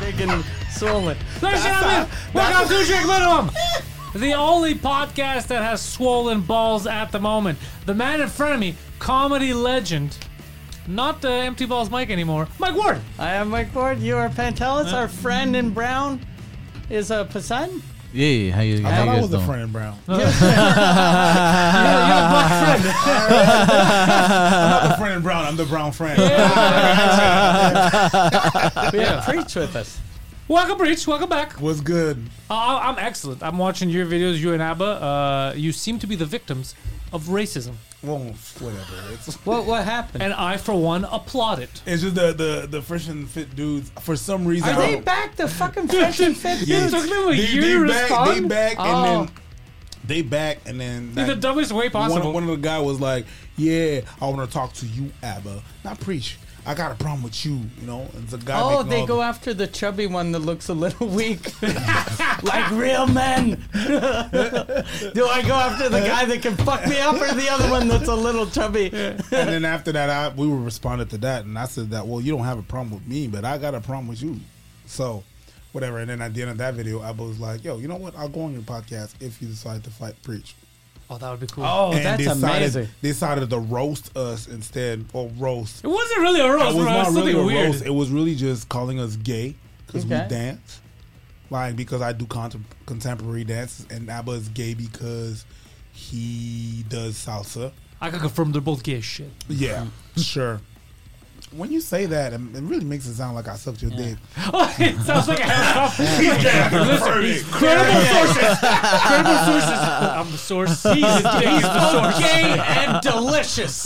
freaking swollen. Ladies and gentlemen, welcome to Drink Minimum, the only podcast that has swollen balls at the moment. The man in front of me, comedy legend, not Empty Balls Mike anymore, Mike Ward. I am Mike Ward. You are Pantelis. Our friend in brown is Poseidon. Yeah, how you I thought I guys was doing? a friend in brown. You're a black friend. I'm not the friend in brown. I'm the brown friend. We have Preach with us. Welcome, Breach. Welcome back. What's good? I'm excellent. I'm watching your videos, you and Abba. You seem to be the victims of racism. Well, whatever. What happened? And I, for one, applaud it. It's just the fresh and fit dudes. For some reason, Are they back? The fucking fresh and fit Yeah. dudes? It took them a year to respond? They back, Oh. and then they back, and then In the dumbest way possible. one of the guy was like, "Yeah, I want to talk to you, Abba, not Preach. I got a problem with you, you know." And the guy. Oh, making they all go after the chubby one that looks a little weak. Like real men. Do I go after the guy that can fuck me up or the other one that's a little chubby? And then after that, we responded to that, and I said that, well, you don't have a problem with me, but I got a problem with you. So, whatever. And then at the end of that video, Abba was like, "Yo, you know what? I'll go on your podcast if you decide to fight Preach." Oh, that would be cool. Oh, And that's amazing. They decided to roast us instead, or roast. It wasn't really a roast, It was bro. not It's really something a weird. roast. It was really just calling us gay because Okay. we dance. Like, because I do contemporary dances, and Abba is gay because he does salsa. I can confirm they're both gay as shit. Yeah, sure. When you say that, it really makes it sound like I sucked your dick. Oh, it sounds like a house. Listen, Credible sources. Credible sources. I'm the source. He's the source. Gay and delicious.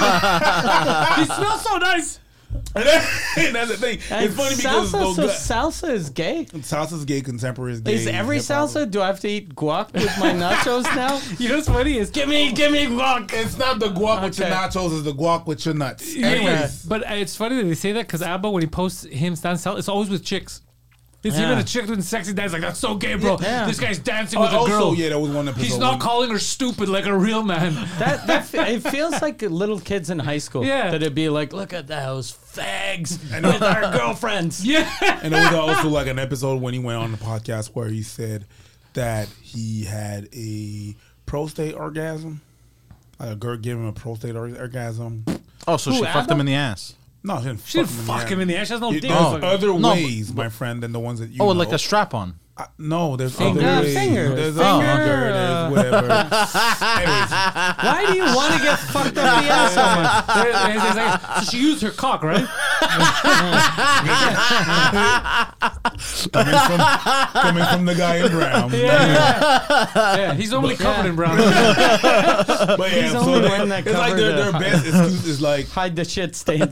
He smells so nice. And that's the thing. It's funny because Salsa is gay. salsa's gay, contemporary is gay. Is every hip-hop. salsa? Do I have to eat guac with my nachos now? You know what's funny is Give me guac. It's not the guac with your Okay. nachos, it's the guac with your nuts. Yeah, Anyways. but it's funny that they say that because Abba, when he posts him stand sell, it's always with chicks. It's Yeah. even a chick doing sexy dance like that's so gay, bro. Yeah. This guy's dancing with a Also, girl. yeah, that was one episode. He's not when- calling her stupid like a real man. It feels like little kids in high school. Yeah. That it'd be like, look at those fags with our girlfriends. Yeah. And it was also like an episode when he went on the podcast where he said that he had a prostate orgasm. Like a girl gave him a prostate orgasm. Oh, so Who, she fucked Abba? him in the ass. No, she didn't She didn't fuck him in the ass. She has no There's dick. other No, ways, my friend, than the ones that you Oh, know. like a strap-on. No, there's Finger. other ways. Finger. There's Finger. a finger. There's whatever. Anyways, Why do you want to get fucked up the ass so much? So she used her cock, right? coming from the guy in brown. Yeah, he's only covered in brown. But yeah, He's so only they- one that it's like covered their the- best excuse is like Hide the shit stains.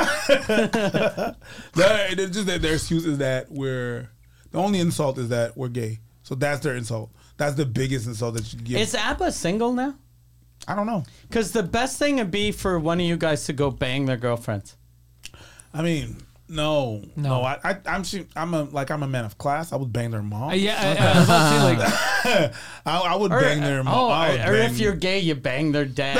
it's just that their excuse is that the only insult is that we're gay. So that's their insult. That's the biggest insult that you give. Is Abba single now? I don't know. Because the best thing would be for one of you guys to go bang their girlfriends. I mean, no. I'm a man of class. I would bang their mom. I was about to say, like, I would bang their mom. I would or bang- if you're gay, you bang their dad.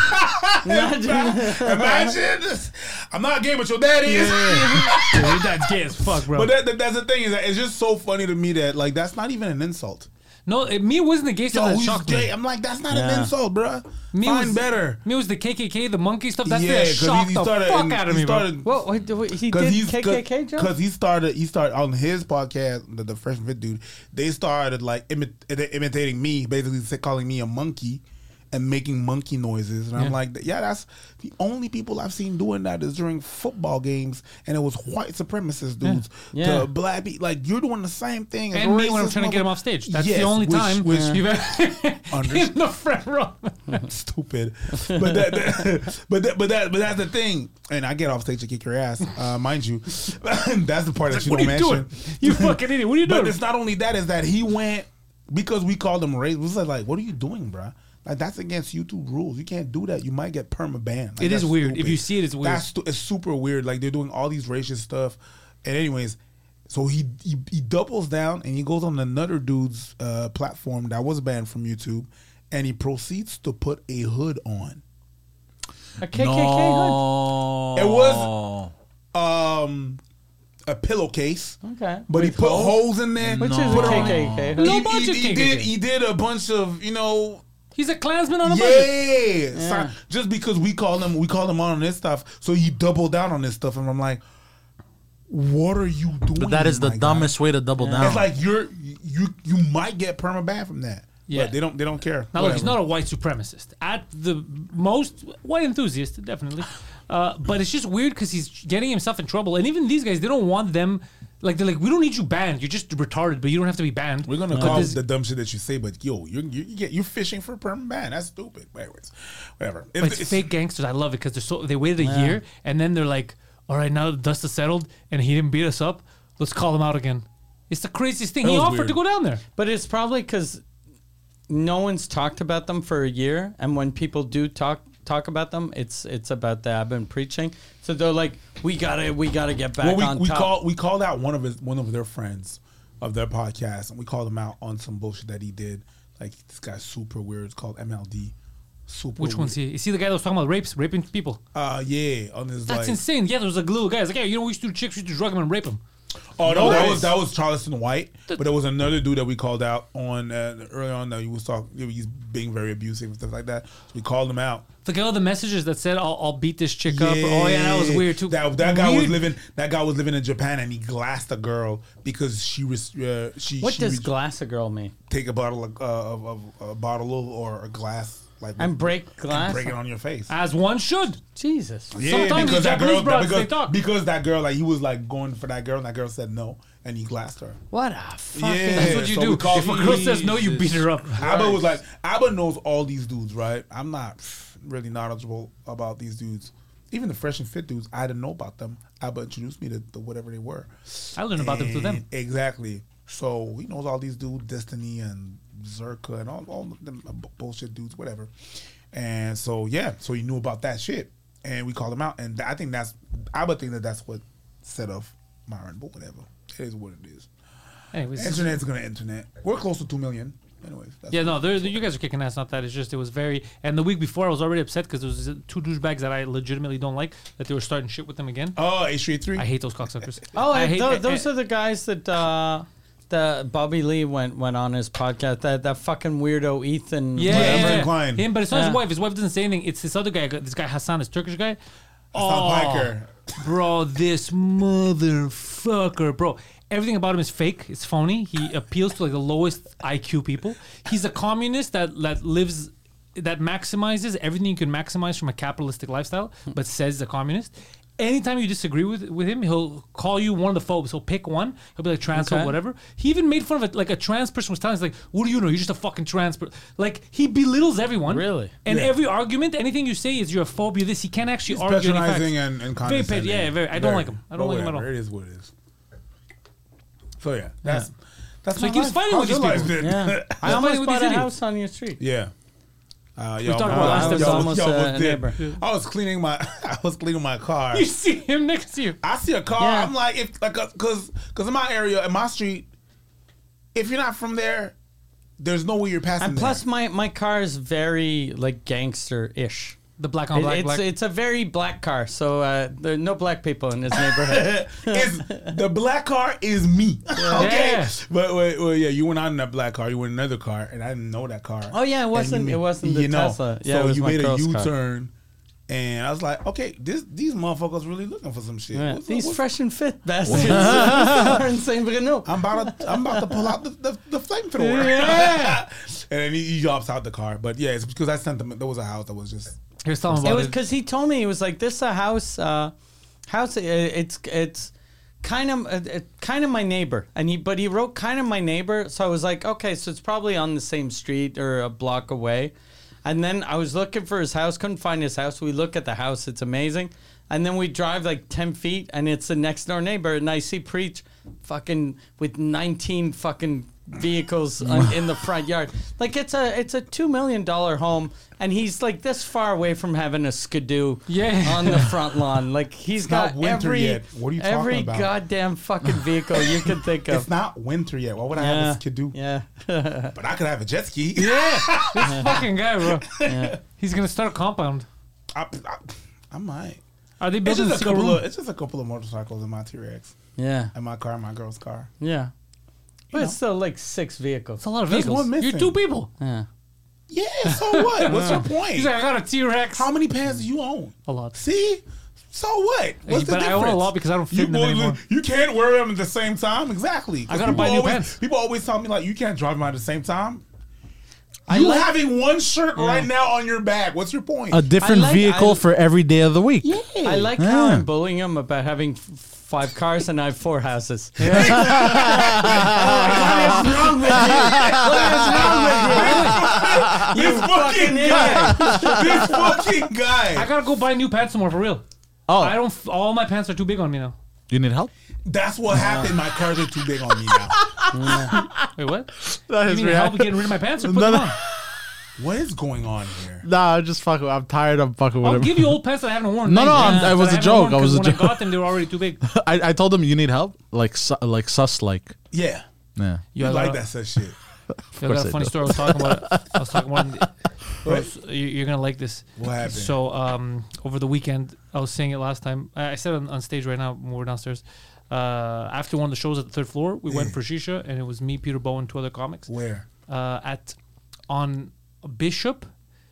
Imagine this. I'm not gay, but your dad is. dude, your dad's gay as fuck, bro. But that's the thing is that it's just so funny to me that like that's not even an insult. No, me it wasn't the gay stuff Yo, that who's shocked gay? me. I'm like, that's not Yeah. an insult, bruh. Me Find was- better. Me it was the KKK, the monkey stuff. That's Yeah, that shocked he the started. fuck out of me, bro. What he did KKK joke? Because he started on his podcast, the Fresh and Fit dude. They started like imitating me, basically calling me a monkey and making monkey noises. And I'm like, yeah, that's the only people I've seen doing that is during football games, and it was white supremacist dudes Yeah. to black people. Like you're doing the same thing. as And me when I'm racist trying to get him off stage. That's Yes, the only time which you've ever in the front row. stupid. But that's the thing. And I get off stage to kick your ass, mind you. That's the part that you What are don't you doing? mention. You fucking idiot. What are you doing? But it's not only that, is that he went because we called him racist. It was like, what are you doing, bruh? Like that's against YouTube rules. You can't do that. You might get perma banned. Like, It is that's weird. stupid. If you see it, it's weird. It's super weird. Like they're doing all these racist stuff. And anyways, so he doubles down and he goes on another dude's platform that was banned from YouTube, and he proceeds to put a hood on. A KKK hood. No. It was a pillowcase. Okay. But he With put holes? holes in there. Which No. is a Put on- KKK. No budget he KKK. did a bunch of, He's a Klansman on a budget. yeah. Just because we called him on this stuff, so he doubled down on this stuff, and I'm like, what are you doing? But that is the my guy? dumbest way to double down. It's like you might get permaban from that. Yeah. But they don't care. Now look, he's Whatever. not a white supremacist. At the most, white enthusiast, definitely. But it's just weird because he's getting himself in trouble. And even these guys, they don't want them. Like, they're like, we don't need you banned. You're just retarded, but you don't have to be banned. We're gonna But call this- the dumb shit that you say, but yo, you're fishing for permaban. That's stupid. But anyways, whatever. But it's fake gangsters. I love it because they waited a year and then they're like, all right, now the dust is settled and he didn't beat us up. Let's call him out again. It's the craziest thing. That He was offered weird. to go down there. But it's probably because no one's talked about them for a year, and when people do talk about them, it's about the I've been preaching. So they're like, we gotta get back on top. we called out one of their friends of their podcast, and we called him out on some bullshit that he did. Like, this guy's super weird. It's called MLD. Super. Which one's he? Is he the guy that was talking about raping people? Yeah, on his That's like. insane. Yeah, there was a little guy. He's like, hey, we used to do chicks, we used to drug him and rape him. Oh no, Nice. that was Charleston White, but there was another dude that we called out on early on that he was talking. He's being very abusive and stuff like that. So we called him out. The guy with the messages that said, I'll beat this chick up. Oh yeah, that was weird too. That guy was Weird. living. That guy was living in Japan, and he glassed a girl because she was. What she does was- glass a girl mean? take a bottle of a bottle or a glass like And break glass? and break it on your face. As one should. Jesus. Yeah, Sometimes because the that girl, Japanese broads, they talk. because that girl, like he was like going for that girl, and that girl said no, and he glassed her. What a fucking... Yeah. That's what you so do. we call- If a girl says no, you beat her up. Abba was like, Abba knows all these dudes, right? I'm not really knowledgeable about these dudes. Even the fresh and fit dudes, I didn't know about them. Abba introduced me to whatever they were. I learned about them through them. Exactly. So he knows all these dudes, Destiny and Zerka and all of them bullshit dudes, whatever. And so so he knew about that shit, and we called him out. And I think Abba think that's what set off Myron, but whatever. It is what it is. Anyways, Internet's gonna internet. We're close to 2 million. Anyways. That's yeah, no, you guys are kicking ass. Not that. It's just it was very. And the week before, I was already upset because there was two douchebags that I legitimately don't like that they were starting shit with them again. Oh, H3. I hate those cocksuckers. Oh, I hate those are the guys that Bobby Lee went on his podcast. That fucking weirdo Ethan. Yeah, Whatever, yeah. Klein. Him, but it's not his Yeah. wife. His wife doesn't say anything. It's this other guy. This guy Hassan, this Turkish guy. Hassan Piker. Bro, this motherfucker, bro. Everything about him is fake. It's phony. He appeals to like the lowest IQ people. He's a communist that lives, that maximizes everything you can maximize from a capitalistic lifestyle, but says he's a communist. Anytime you disagree with him, he'll call you one of the phobes. He'll pick one. He'll be like transphobe, Okay. whatever. He even made fun of it. Like a trans person was telling us, like, "What do you know? You're just a fucking trans person." Like he belittles everyone. Really? And Yeah. every argument, anything you say is you're a phobia. This he can't actually He's argue any facts. patronizing and Very condescending. yeah, very. I don't like him. I don't But like him at whatever, all. It is what it is. So yeah, that's So my he keeps life. fighting How's with your these life people. been? Yeah. I He's almost fighting with bought these a idiots. house on your street. Yeah. talked about last episode. Almost a neighbor. I was cleaning my car. You see him next to you. I see a car. Yeah. I'm like, if like, cause in my area, in my street, if you're not from there, there's no way you're passing. And plus, my car is very like gangster-ish. The black on black. It's a very black car, so there are no black people in this neighborhood. The black car is me. Okay, Yeah. but well, yeah, you were not in that black car. You were in another car, and I didn't know that car. Oh, yeah, it And wasn't- you- it wasn't the Tesla. Yeah, so it was you my made a girl's car. U-turn, and I was like, okay, these motherfuckers really looking for some shit. Yeah, What's- these what's- fresh and fit bastards are in Saint Bruno. I'm about to pull out the flamethrower. Yeah. And then he drops out the car. But yeah, it's because I sent him. There was a house that was just. Here's telling It about was it. because he told me, he was like, this is a house, it's kind of my neighbor. But he wrote kind of my neighbor. So I was like, okay, so it's probably on the same street or a block away. And then I was looking for his house, couldn't find his house. We look at the house, it's amazing. And then we drive like 10 feet and it's the next door neighbor. And I see Preach fucking with 19 fucking vehicles in the front yard. Like it's a $2 million home, and he's like this far away from having a Skidoo on the front lawn. Like he's got not winter every yet. What are you talking every about? goddamn fucking vehicle you can think of. It's not winter yet. Why would I have a Skidoo? Yeah. But I could have a jet ski. Yeah, this fucking guy, bro. He's gonna start a compound. I might. Are they It's building just a secret room? it's just a couple of motorcycles in my T-Rex. Yeah. And my car, my girl's car. Yeah. But know. it's still like 6 vehicles. It's a lot of There's vehicles. one missing. You're 2 people. Yeah. Yeah, so what? What's your point? He's like, I got a T-Rex. How many pants do you own? A lot. See? So what? What's the But difference? I own a lot because I don't fit You, in them anymore. you can't wear them at the same time? Exactly. 'Cause I gotta people buy new always- pants. People always tell me, like, you can't drive them at the same time. I You like- having one shirt right now on your back. What's your point? A different vehicle I- for every day of the week. I like how I'm bullying him about having 5 cars and I have 4 houses. What is wrong with you? What is wrong with you? This fucking guy. This fucking guy. I gotta go buy new pants tomorrow for real. Oh, I don't. All my pants are too big on me now. you need help? That's what happened. My cars are too big on me now. Wait, what? That You is need help getting rid of my pants or put No, them no. on? What is going on here? Nah, I'm just fucking. I'm tired of fucking with I'll him. give you old pants that I haven't worn. No, no, Nice. it was That a I haven't joke. worn I was 'cause a when joke. I got them, they were already too big. I told him you need help, like sus like. Yeah. Yeah. You I like got- that such shit. I course got a I funny do. story. I was talking about it. I was talking about it. You're gonna like this. What happened? So over the weekend, I was saying it last time. I said it on stage right now when we're downstairs. After one of the shows at the 3rd floor, we went for shisha, and it was me, Peter Bowen, 2 other comics. Where? On Bishop,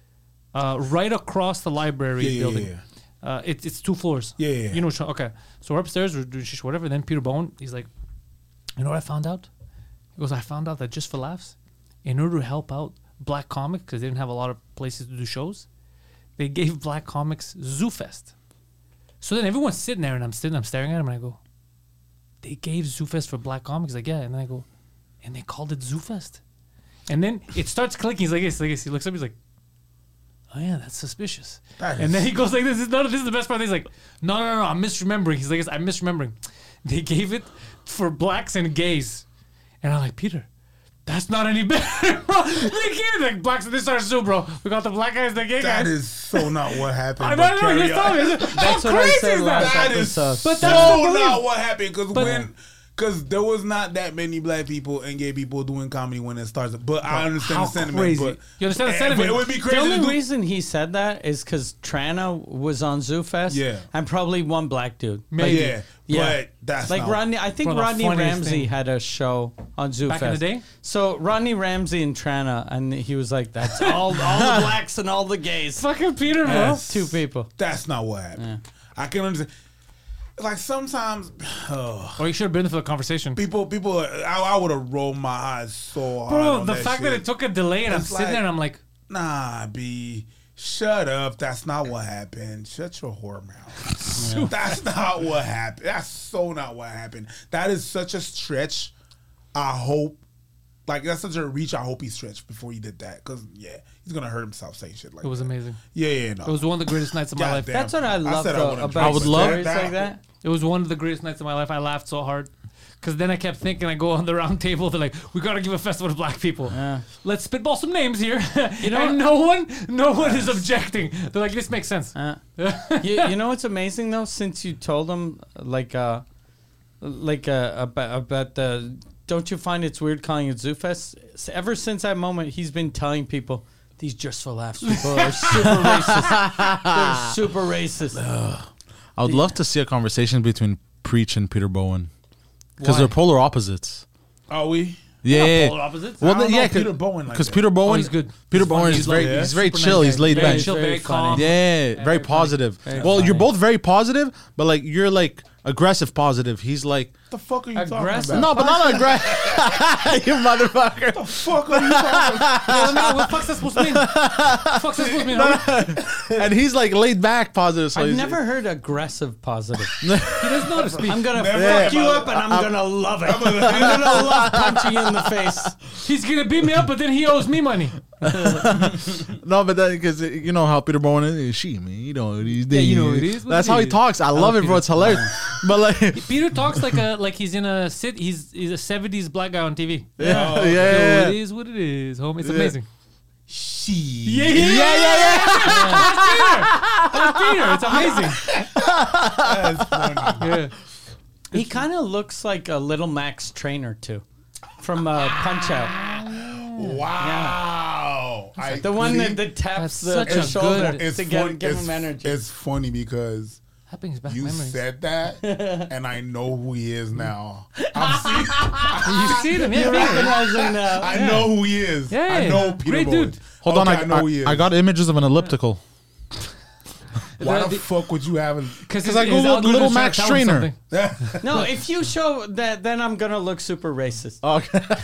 right across the library building. Yeah. It's 2 floors. Yeah, yeah, yeah. You know, okay. So we're upstairs, we're doing shisha, whatever. Then Peter Bowen, he's like, you know what I found out? He goes, I found out that just for laughs, in order to help out black comics, because they didn't have a lot of places to do shows, they gave black comics Zoo Fest. So then everyone's sitting there, and I'm staring at him, and I go, they gave Zoo Fest for black comics? Like, yeah. And then I go, and they called it Zoo Fest. And then it starts clicking. He's like this, like this. He looks up, he's like, oh yeah, that's suspicious. And then he goes like this. This is the best part. He's like, no, I'm misremembering. He's like, I'm misremembering. They gave it for blacks and gays. And I'm like, Peter, that's not any better, bro. They gave like blacks and this are Zoo, bro. We got the black guys, the gay That guys. is so not what happened. I but know, carry you're telling on. me. That's How what I crazy said is last that? That is episode. But that's so the belief. not what happened. Because But- because there was not that many black people and gay people doing comedy when it started. But I understand How the sentiment. crazy. But You understand the but sentiment? It would be crazy. The to only do- reason he said that is because Trana was on Zoo Fest. Yeah. And probably one black dude. Maybe. Yeah, but that's like not, Rodney. I think One of the Rodney funniest Ramsey thing. had a show on Zoo Back in Fest. the day? So Rodney Ramsey and Trana, and he was like, "That's all the blacks and all the gays." Fucking Peter, bro. Yes. 2 people. That's not what happened. I can understand. Like sometimes, Or you should have been there for the conversation. people, I would have rolled my eyes so hard. Bro, on the that fact that shit. it took a delay and I'm It's sitting like- there and I'm like, Nah, B. Shut up. That's not what happened. Shut your whore mouth. That's not what happened. That's so not what happened. That is such a stretch. I hope. Like, that's such a reach. I hope he stretched before he did that. Because, yeah, he's going to hurt himself saying shit like it was that. amazing. Yeah, no. It was one of the greatest nights of my life. Goddamn. That's what I love said I though, wouldn't about drink, would but love- stories like that. It was one of the greatest nights of my life. I laughed so hard. Because then I kept thinking, I go on the round table, they're like, we got to give a festival to black people. Yeah. Let's spitball some names here. You know and no one is objecting. They're like, this makes sense. You know what's amazing though? Since you told him about the, don't you find it's weird calling it Zoo Fest? Ever since that moment, he's been telling people these Just for Laughs people are super racist. They're super racist. I would love to see a conversation between Preach and Peter Bowen because Why? they're polar opposites. Are we? Yeah. Polar opposites. Well, I don't know yeah, Peter Bowen like because that. Peter Bowen, he's good. Peter He's Bowen funny. is He's very, like- he's very super chill. nice He's guy. laid Very back. chill, Very very funny. calm. Yeah, very very positive. Very Well, you're funny. both very positive, but like you're like aggressive positive. He's like, What the fuck are you Aggressive? talking about? no, but not aggressive. You motherfucker. What the fuck are you talking about? Yeah, let me know. What the fuck's that supposed to mean? What the fuck's that supposed to mean? homie? And he's like laid back positive. So I've he's, never heard aggressive positive. He doesn't know to speak. I'm gonna Never. fuck you Yeah. up and I'm gonna love it. I'm gonna love punching you in the face. He's going to beat me up, but then he owes me money. No, but then because you know how Peter Bowen is, she man, you know these Yeah, you days. know, it is what That's it how he is. talks. I love it, bro. Peter. It's hilarious. But like, Peter talks like he's in a sit. He's a 70s black guy on TV. yeah, Yo, yeah, it is what it is, homie. It's amazing. She. yeah. That's Peter. It's amazing. That's funny. Yeah. He kind of looks like a little Max Trainer too, from Punch Out. Wow. The one that taps That's the such a shoulder good- it's to funny, give him energy. It's funny because That brings back You memories. said that, and I know who he is now. You see them, yeah. You recognize him now. I know who he is. Yeah, I know Peter great Bowen. dude. Hold on, I know who he is. I got images of an elliptical. Why the fuck would you have? Because I googled Little Max Trainer. No, if you show that, then I'm gonna look super racist. Okay. But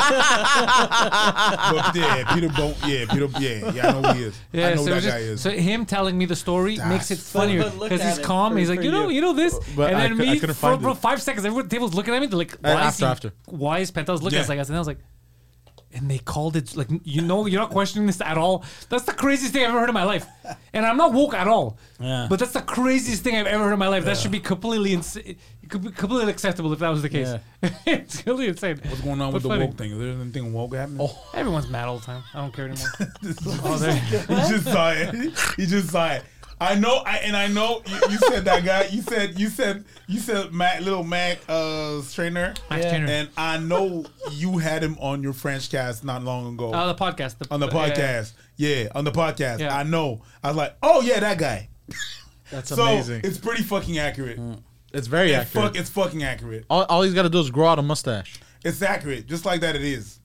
yeah, Peter Bowen. Yeah, Peter. Yeah, I know who he is. Yeah, I know so, that just, guy is. so him telling me the story makes it funnier But look because at he's it calm. for- He's like, for you know, you. you know this, But and I then cou- I me couldn't for find it. 5 seconds, everyone table's looking at me. They're like, why is after. why is Pentel's looking at us Yeah. like us? And I was like, and they called it like, you know, you're not questioning this at all. That's the craziest thing I've ever heard in my life, and I'm not woke at all. Yeah. But that's the craziest thing I've ever heard in my life. That should be completely insane. It could be completely acceptable if that was the case. It's really insane. What's going on with But the funny. woke thing? Is there anything woke happening? Everyone's mad all the time. I don't care anymore. He just saw it. He just saw it. I know, I know. You said that guy. You said Mac, little Mac, trainer. Max Trainer. And I know you had him on your French cast not long ago. The podcast. On the podcast, yeah, on the podcast. Yeah. I know. I was like, oh yeah, that guy. That's So amazing. it's pretty fucking accurate. It's very accurate. It's fucking accurate. All he's got to do is grow out a mustache. It's accurate, just like that. It is.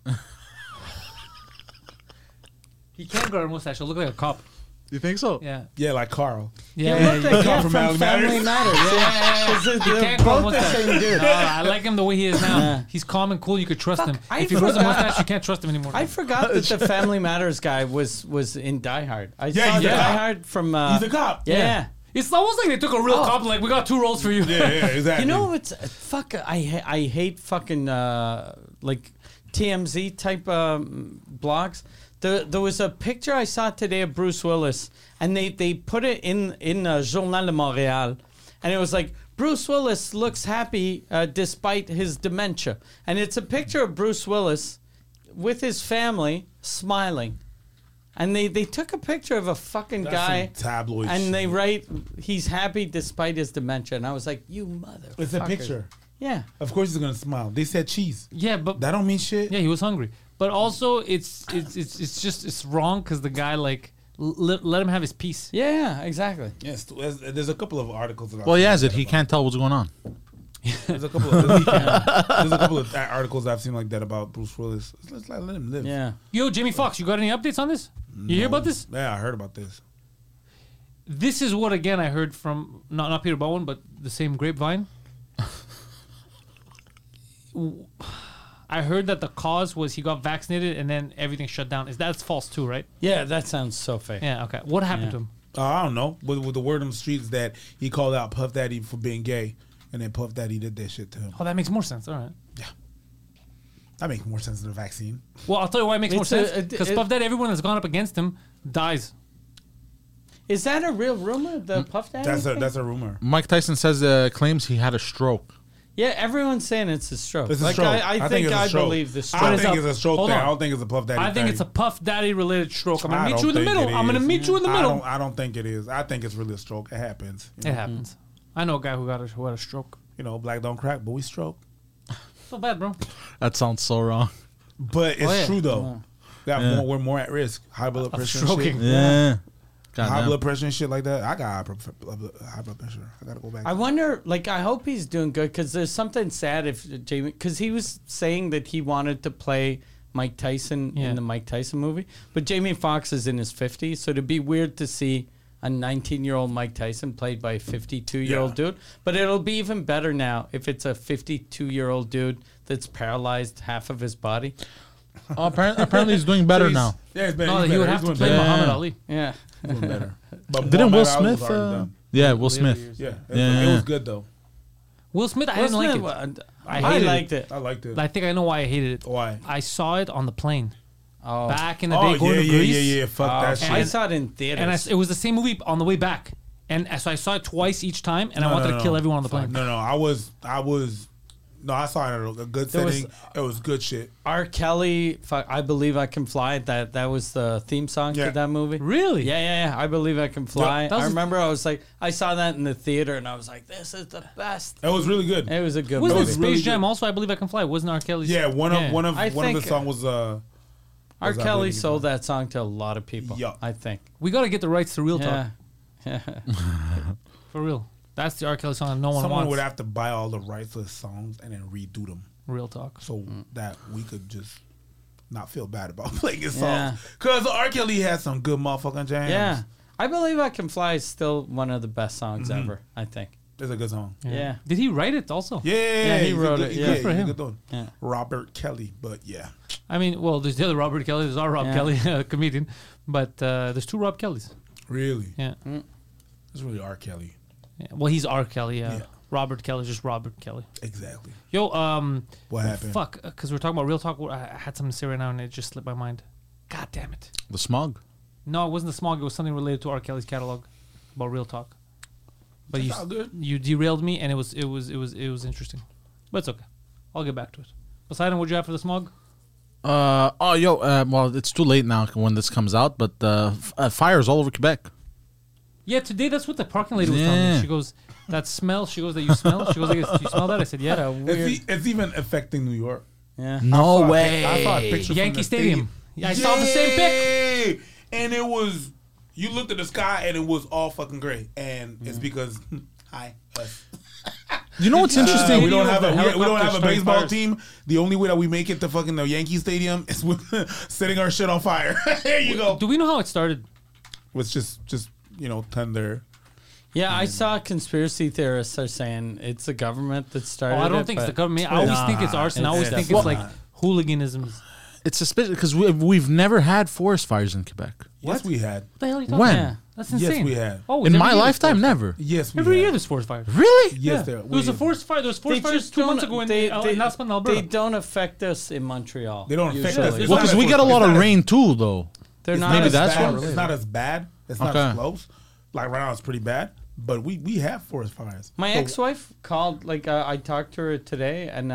He can't grow a mustache. He'll look like a cop. You think so? Yeah. Yeah, like Carl. Yeah. You look like Come yeah, from from Family Family Matters. Matters. He They're can't grow a both the mustache. same dude. No, I like him the way he is now. Yeah. He's calm and cool. You could trust him. I If he grows a forgot- mustache, you can't trust him anymore. I forgot that the Family Matters guy was in Die Hard. I Yeah, saw he's a Die cop. Hard from. He's a cop. Yeah. It's almost like they took a real cop. Like, we got 2 roles for you. Yeah, exactly. You know what's fuck? I hate fucking like TMZ type blogs. There was a picture I saw today of Bruce Willis, and they put it in Journal de Montréal, and it was like Bruce Willis looks happy despite his dementia, and it's a picture of Bruce Willis with his family smiling. And they took a picture of a fucking That's guy, some tabloid and they shit. write he's happy despite his dementia, and I was like, you mother. It's a picture. Yeah. Of course he's gonna smile. They said cheese. Yeah, but That don't mean shit. yeah, he was hungry. But also, it's just wrong because the guy like let him have his peace. Yeah, exactly. Yes, there's a couple of articles. That I've Well, he seen has like it. that He about- can't tell what's going on. There's a couple of articles I've seen like that about Bruce Willis. Let's let him live. Yeah. Yo, Jamie Foxx, you got any updates on this? You hear about this? Yeah, I heard about this. This is what again I heard from not Peter Bowen, but the same grapevine. I heard that the cause was he got vaccinated and then everything shut down. That's false too, right? Yeah, that sounds so fake. Yeah. Okay. What happened Yeah. to him? I don't know. With the word on the streets that he called out Puff Daddy for being gay, and then Puff Daddy did that shit to him. Oh, that makes more sense. All right. That makes more sense than the vaccine. Well, I'll tell you why it makes more It's a- sense. Because it- Puff Daddy, everyone that's gone up against him dies. Is that a real rumor? The Puff Daddy? thing? That's a rumor. Mike Tyson says claims he had a stroke. Yeah, everyone's saying it's a stroke. It's a like stroke. I think it's a I stroke. believe the I stroke. But think it's it's a stroke hold thing. on. I don't think it's a Puff Daddy I think thing. it's a Puff Daddy related stroke. I'm gonna I meet don't you in the think middle. it I'm gonna is. meet you in the middle. I don't think it is. I think it's really a stroke. It happens. You It know, happens. I know a guy who had a stroke. black don't crack, but we stroke. So bad, bro. That sounds so wrong. But it's yeah. true though. Yeah. We're more at risk. High blood pressure. and stroking. shit. Yeah. High Goddamn. blood pressure and shit like that. I got high blood pressure. I gotta go back. I wonder, like, I hope he's doing good because there's something sad if Jamie, because he was saying that he wanted to play Mike Tyson Yeah. in the Mike Tyson movie, but Jamie Foxx is in his 50s, so it'd be weird to see a 19-year-old Mike Tyson played by a 52-year-old Yeah. dude. But it'll be even better now if it's a 52-year-old dude that's paralyzed half of his body. Oh, apparently he's doing better now. Yeah, it's better. No, he's he would better. have He's to doing play better. Muhammad Ali. Yeah. He's doing better. But Didn't Will Muhammad Ali was Smith? already done. Yeah, Will Smith. Yeah, Yeah. it was good though. Will Smith, I didn't like it. I I hated liked it. I liked it. I think I know why I hated it. Why? I saw it on the plane Oh. back in the Oh day going yeah, to yeah, Greece. yeah. Fuck that shit. I saw it in theaters. And it was the same movie on the way back. And so I saw it twice each time, and I wanted to kill everyone on the plane. No, I saw it at a good There was- setting. It was good shit. R. Kelly, I Believe I Can Fly. That was the theme song Yeah. to that movie. Really? Yeah. I Believe I Can Fly. that was I a- remember I was like, I saw that in the theater and I was like, this is the best. It was really good. It was a good Wasn't it movie. Space really Jam good. also, I Believe I Can Fly? Wasn't R. Kelly's? Yeah, one of I the think- songs was R. was that Kelly really sold good? that song to a lot of people. Yeah. I think. We got to get the rights to Real Talk. Yeah. For real. That's the R. Kelly song that no one Someone wants. would have to buy all the rights to his songs and then redo them Real talk. so that we could just not feel bad about playing his Yeah. songs. Because R. Kelly has some good motherfucking jams. Yeah. I Believe I Can Fly is still one of the best songs ever, I think. It's a good song. Yeah. Did he write it also? Yeah, he he's a wrote good- it, yeah. Good for he's a him. good one. Yeah. Robert Kelly, but yeah. I mean, well, there's the other Robert Kelly. There's our Rob Yeah. Kelly, a comedian. But there's two Rob Kellys. Really? Yeah. It's really R. Kelly. Yeah. Well, he's R. Kelly. Yeah. Robert Kelly's just Robert Kelly. Exactly. Yo, What happened? fuck, because we're talking about real talk. I had something to say right now and it just slipped my mind. God damn it. The smog. No, it wasn't the smog. It was something related to R. Kelly's catalog about real talk. But That's all good. you derailed me, and it was interesting. But it's okay. I'll get back to it. Poseidon, what'd you have for the smog? Well, it's too late now when this comes out, but fires all over Quebec. Yeah, today that's what the parking lady was telling me. Yeah. She goes, that smell. She goes, that you smell. She goes, like, you smell that? I said, yeah. It's even affecting New York. Yeah. No I way. saw a picture from Yankee the Stadium. Yeah, I saw the same pic. And it was, you looked at the sky and it was all fucking gray. And it's because, hi, us. You know what's interesting? We don't have a Helicopter we don't have a starting baseball fires. team. The only way that we make it to fucking the Yankee Stadium is with setting our shit on fire. There you go. Do we know how it started? It's just thunder. Yeah, I saw conspiracy theorists are saying it's the government that started Oh, I don't it, think it's the but- government. I always think it's arson. I always think it's definitely like not. hooliganisms. It's suspicious because we've never had forest fires in Quebec. Yes, we had. What the hell are you talking When? about? That's insane. Yes, we had. Oh, In every my year there's lifetime, forest never. Yes, we fires. Every had. year there's forest fires. Really? Yes, There was a forest fire. There was forest They fires just 2 months don't- ago in they- Aspen, Alberta. They don't affect us in Montreal. They don't affect usually. us. It's Well, not because as- we get a lot it's of not as- rain too, though. They're It's not. Maybe as that's bad. what- It's not as bad. It's not Okay. as close. Like right now, it's pretty bad. But we have forest fires. My So- ex-wife called. Like I talked to her today, and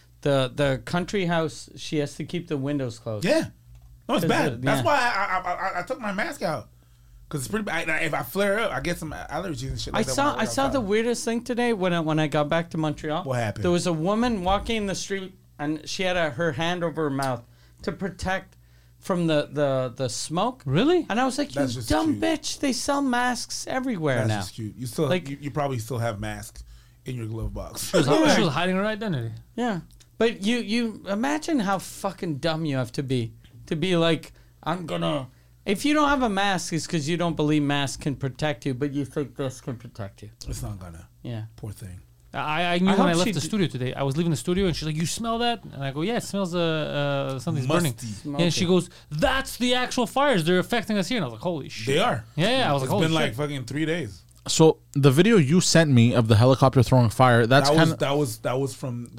the country house, she has to keep the windows closed. Yeah. No, it's 'Cause bad. That's yeah. why I took my mask out. Because it's pretty bad. If I flare up, I get some allergies and shit like that. I saw the weirdest thing today when I got back to Montreal. What happened? There was a woman walking in the street, and she had her hand over her mouth to protect from the smoke. Really? And I was like, That's you just dumb cute. bitch! They sell masks everywhere That's now. just cute. You still Like- you probably still have masks in your glove box. She was hiding her identity. Yeah, but you imagine how fucking dumb you have to be like, I'm gonna. If you don't have a mask, it's because you don't believe masks can protect you, but you think this can protect you. It's not gonna. Yeah. Poor thing. I knew I when I hope left she the d- studio today. I was leaving the studio and she's like, "You smell that?" And I go, "Yeah, it smells something's burning." Musty. Yeah, and she goes, "That's the actual fires. They're affecting us here." And I was like, "Holy shit!" They are. Yeah, I was like, It's "Holy been like shit!" fucking 3 days. So the video you sent me of the helicopter throwing fire, that's kind of That was from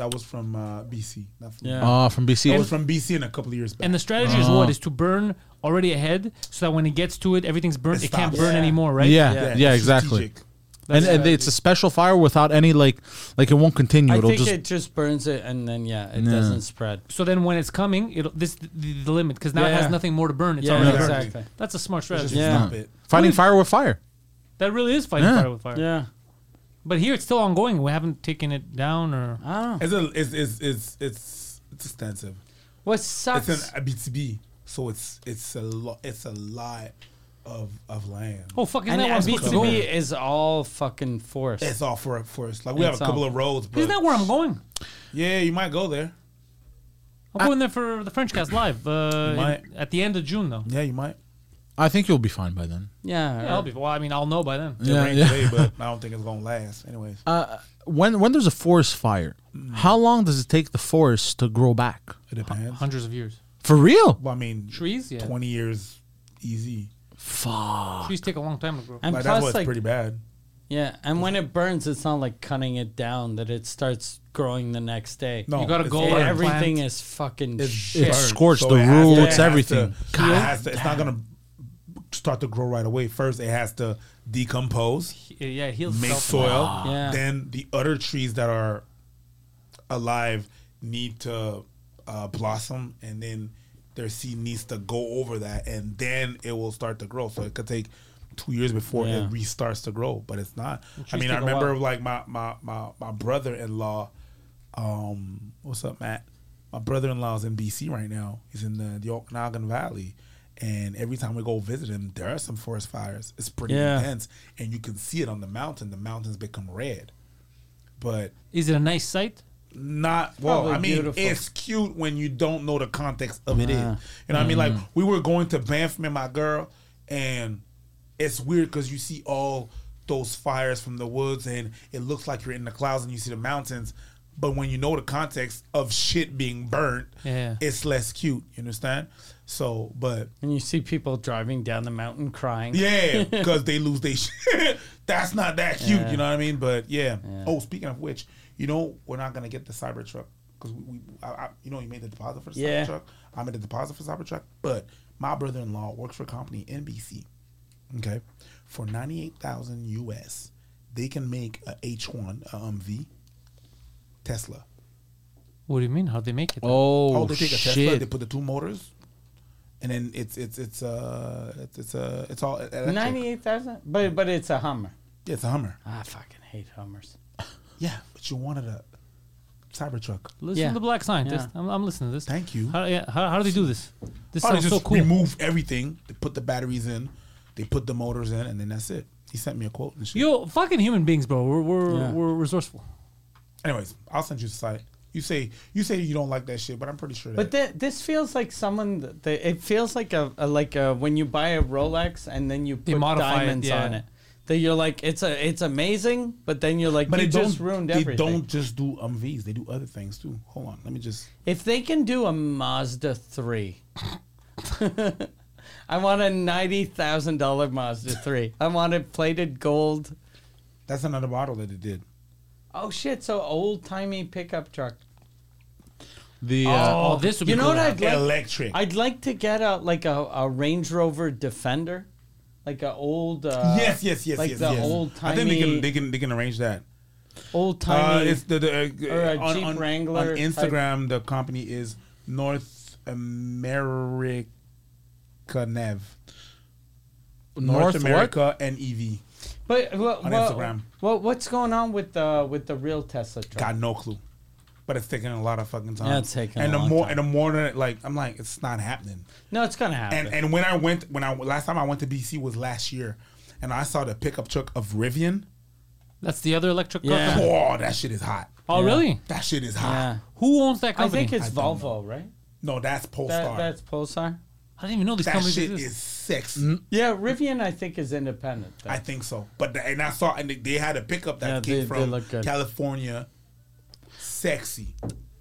BC. Not from, Yeah. from BC. That was from BC in a couple of years back. And the strategy is what? Is to burn already ahead so that when it gets to it, everything's burnt. It It can't stops. burn Yeah. anymore, right? Yeah, Yeah. exactly. strategic. And it's a special fire without any like it won't continue. I It'll think just it just burns it, and then it Yeah. doesn't spread. So then when it's coming, this the limit because now it Yeah. has nothing more to burn. It's Yeah, already burned. exactly. That's a smart Just strategy. Yeah. stop it. fighting fire with fire. That really is fighting Yeah. fire with fire. Yeah, But here it's still ongoing. We haven't taken it down or. I don't know. It's extensive. What sucks? It's an BTB, so it's a lot of land. Oh fuck! Isn't and that where I'm supposed to go? BTB is all fucking forest. It's all for us. Like we have It's a couple all- of roads, but Isn't that where I'm going? yeah, you might go there. I'm going there for the French Cast live might. at the end of June though. Yeah, you might. I think you'll be fine by then. Yeah, Yeah, I'll be. Well, I mean, I'll know by then. It rained today, but I don't think it's gonna last. Anyways, When there's a forest fire, how long does it take the forest to grow back? it depends. Hundreds of years. For real? Well, I mean, Trees, yeah. 20 years easy. Fuck. Trees take a long time to grow. and Like, that's why plus, it's like, pretty bad. yeah, and when it burns, it's not like cutting it down that it starts growing the next day. No, You gotta it's- go Yeah, and everything plant. is fucking It's shit. It's burnt, scorched, so the it has to- roots, it has everything. to- it has to- it's not gonna start to grow right away. First, it has to decompose, Yeah, it heals make itself. soil. Yeah. Then the other trees that are alive need to blossom, and then their seed needs to go over that, and then it will start to grow. So it could take 2 years before Yeah. it restarts to grow, but it's not. I trees mean, take I a remember while. like my brother-in-law. What's up, Matt? My brother-in-law's in BC right now. He's in the Okanagan Valley, And every time we go visit him, there are some forest fires. It's pretty Yeah. intense, and you can see it on the mountain. The mountains become red, but Is it a nice sight? not well. Probably I mean, beautiful. it's cute when you don't know the context of it. Is. You know what I mean? Mm-hmm. Like we were going to Banff, me and my girl, and it's weird because you see all those fires from the woods, and it looks like you're in the clouds, and you see the mountains. But when you know the context of shit being burnt, Yeah. it's less cute. You understand? So, but And you see people driving down the mountain crying. yeah, because they lose their shit. That's not that cute. Yeah. You know what I mean? But yeah. Oh, speaking of which, you know, we're not gonna get the Cybertruck because you know, you made the deposit for the Yeah. Cybertruck. I made the deposit for Cybertruck, but my brother-in-law works for a company, NBC. Okay, for $98,000 US, they can make a H1, a Humvee, Tesla. What do you mean? How'd they make it? Oh, They take a Tesla, shit. they put the two motors, and then it's all electric. 98,000? But it's a Hummer. Yeah, it's a Hummer. I fucking hate Hummers. Yeah, but you wanted a Cybertruck. Listen Yeah. to the Black Scientist. Yeah. I'm listening to this. Thank you. How do they do this? This Oh, they sounds just so cool. remove everything. They put the batteries in, they put the motors in, and then that's it. He sent me a quote and shit. Yo, fucking human beings, bro. Yeah. We're resourceful. Anyways, I'll send you the site. You say you don't like that shit, but I'm pretty sure that. But this feels like someone. It feels like a when you buy a Rolex and then you They put modify it, diamonds yeah. on it. That you're like it's amazing, but then you're like but you they just don't, ruined they everything. don't just do Humvees. They do other things too. Hold on, let me just. If they can do a Mazda 3, I want a $90,000 Mazda 3. I want it plated gold. That's another model that they did. Oh shit! So old timey pickup truck. The Oh, this would be You know cool what to I'd have. like? Electric. I'd like to get a Range Rover Defender, like a old. yes, like yes, the yes. old I think timey, they can arrange that. old timey. It's or a Jeep Wrangler on Instagram. The company is North America Nev. North North America NEV. But on Instagram. what's going on with the real Tesla truck? Got no clue. But it's taking a lot of fucking time. Yeah, it's taking and a the long more time. and the more that like I'm like it's not happening. No, it's gonna happen. And when I last time I went to BC was last year, and I saw the pickup truck of Rivian. That's the other electric car. Yeah. company? Oh, that shit is hot. Oh, Yeah. really? That shit is hot. yeah, Who owns that I company? think it's I don't Volvo, right? No, that's Polestar. That's Pulsar. I didn't even know these that companies shit exist. is sexy. Yeah, Rivian I think is independent. though. I think so. But and I saw and they had a pickup that Yeah, came they from look good. California. Sexy.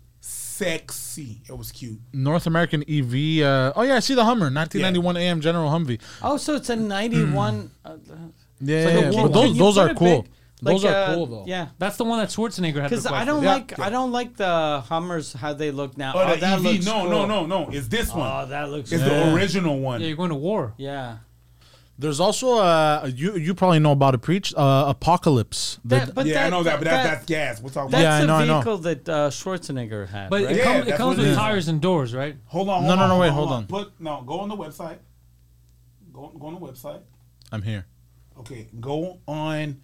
It was cute. North American EV. Oh yeah, I see the Hummer, 1991 AM General Humvee. Oh, so it's a 91. Yeah, So yeah, can- but can those you those put are it cool. big? Those Like, are cool though. Yeah. That's the one that Schwarzenegger had Because I requested. don't I don't like the Hummers how they look now. Oh, the that EV. looks No, cool. no. It's this one. Oh, that looks It's good. the original one. Yeah, you're going to war. Yeah. There's also you probably know about it. Preach Apocalypse. That- but Yeah, I know that, but that- that's gas. We're talking That's Yeah, I the know, I know. vehicle that Schwarzenegger had. But right? it, Yeah, it that's comes what it with is. tires and doors, right? Hold on. No, hold on. Go on the website. Go on the website. I'm here. Okay, go on.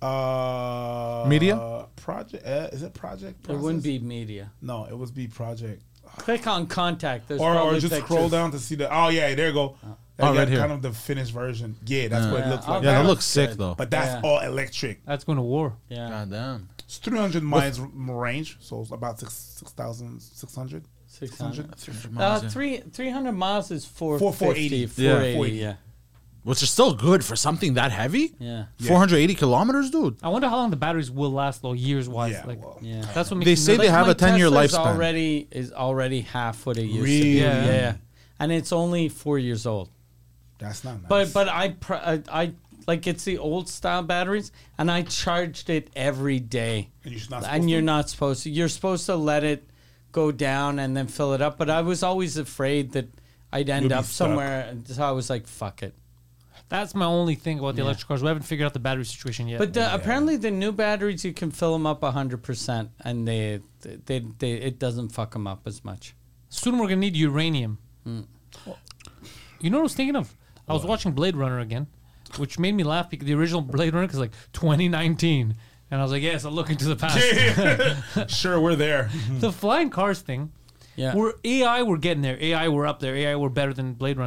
Media? Project. Is it project? It wouldn't Process? be media. No, it would be project. Click on contact. There's Or probably just pictures. scroll down to see the. Oh yeah, there you go. Oh, right That's here. kind of the finished version. Yeah, that's what it Yeah. looks like. Oh, Yeah, that that looks looks sick good. though. But that's Yeah. all electric. That's going to war. Yeah. God damn. It's 300 miles range, so it's about 6,600. 600. 600. 300 miles is 480. 480. Yeah. Which is still good for something that heavy. Yeah. 480 kilometers, dude. I wonder how long the batteries will last, though, years-wise. Yeah, like, well, Yeah. that's what makes They me say nervous. they have a 10-year Tesla's lifespan. is already half what it used to Really? be. Yeah. Yeah. And it's only 4 years old. That's not nice. But I like it's the old style batteries, and I charged it every day. And you're not And you're not supposed to. You're supposed to let it go down and then fill it up. But I was always afraid that I'd end You'll be up stuck. somewhere, and so I was like, "Fuck it." That's my only thing about the Yeah. electric cars. We haven't figured out the battery situation yet. But apparently, the new batteries you can fill them up 100%, and they it doesn't fuck them up as much. soon we're going to need uranium. Hmm. You know what I was thinking of? I was watching Blade Runner again, which made me laugh because the original Blade Runner is like 2019. And I was like, yes, I'm looking to the past. Sure, we're there. The flying cars thing, Yeah. we're getting there. AI, we're up there. AI, we're better than Blade Runner.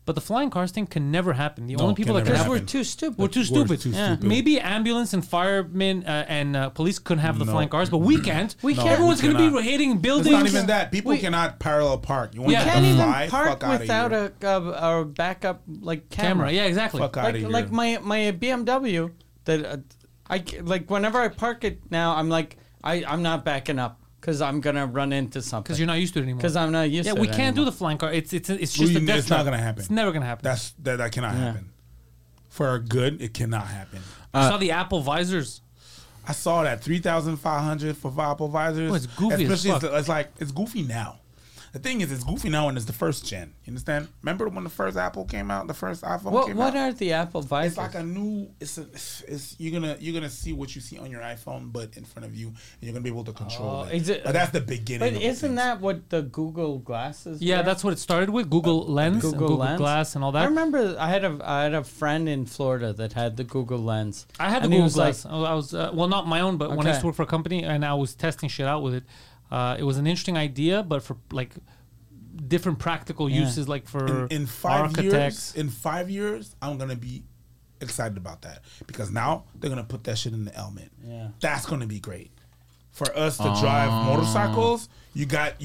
But the flying cars thing can never happen. The No, only people can that can never Because happen. we're too stupid. We're too We're stupid. too Yeah. stupid. Maybe ambulance and firemen and police couldn't have the No. flying cars, but we can't. We can't. Everyone's we going to be cannot. hating It's buildings. not even that. People We- cannot parallel park. You want Yeah. We to can't even fly? park Fuck outta without here. a backup like camera. Yeah, exactly. Fuck outta Like here. like my BMW that like whenever I park it now, I'm like I'm not backing up because I'm gonna run into something. Because you're not used to it anymore. Because I'm not used Yeah, to we it can't do anymore. the flying car. It's just a death It's not trap. gonna happen. It's never going to happen. That cannot Yeah. happen. For good, it cannot happen. You saw the Apple visors. I saw that 3,500 for Apple visors. Oh, it's goofy as Especially fuck. it's like it's goofy now. The thing is, it's goofy now and it's the first gen. You understand? Remember when the first Apple came out, the first iPhone What came what out? are the Apple visors? It's like a new. It's you're gonna see what you see on your iPhone, but in front of you, and you're gonna be able to control it. is it- But that's the beginning. But of the isn't things. that what the Google glasses? Yeah, were? that's what it started with. Google Lens, and Google Google Lens? Glass, and all I that. remember I had a friend in Florida that had the Google Lens. I had the And he Google was Glass. I was well, not my own, but when I used to Okay. work for a company and I was testing shit out with it, it was an interesting idea, but for like different practical Yeah. uses, like for in 5 architects. years. In 5 years, I'm gonna be excited about that because now they're gonna put that shit in the helmet. Yeah. That's gonna be great for us to drive motorcycles. You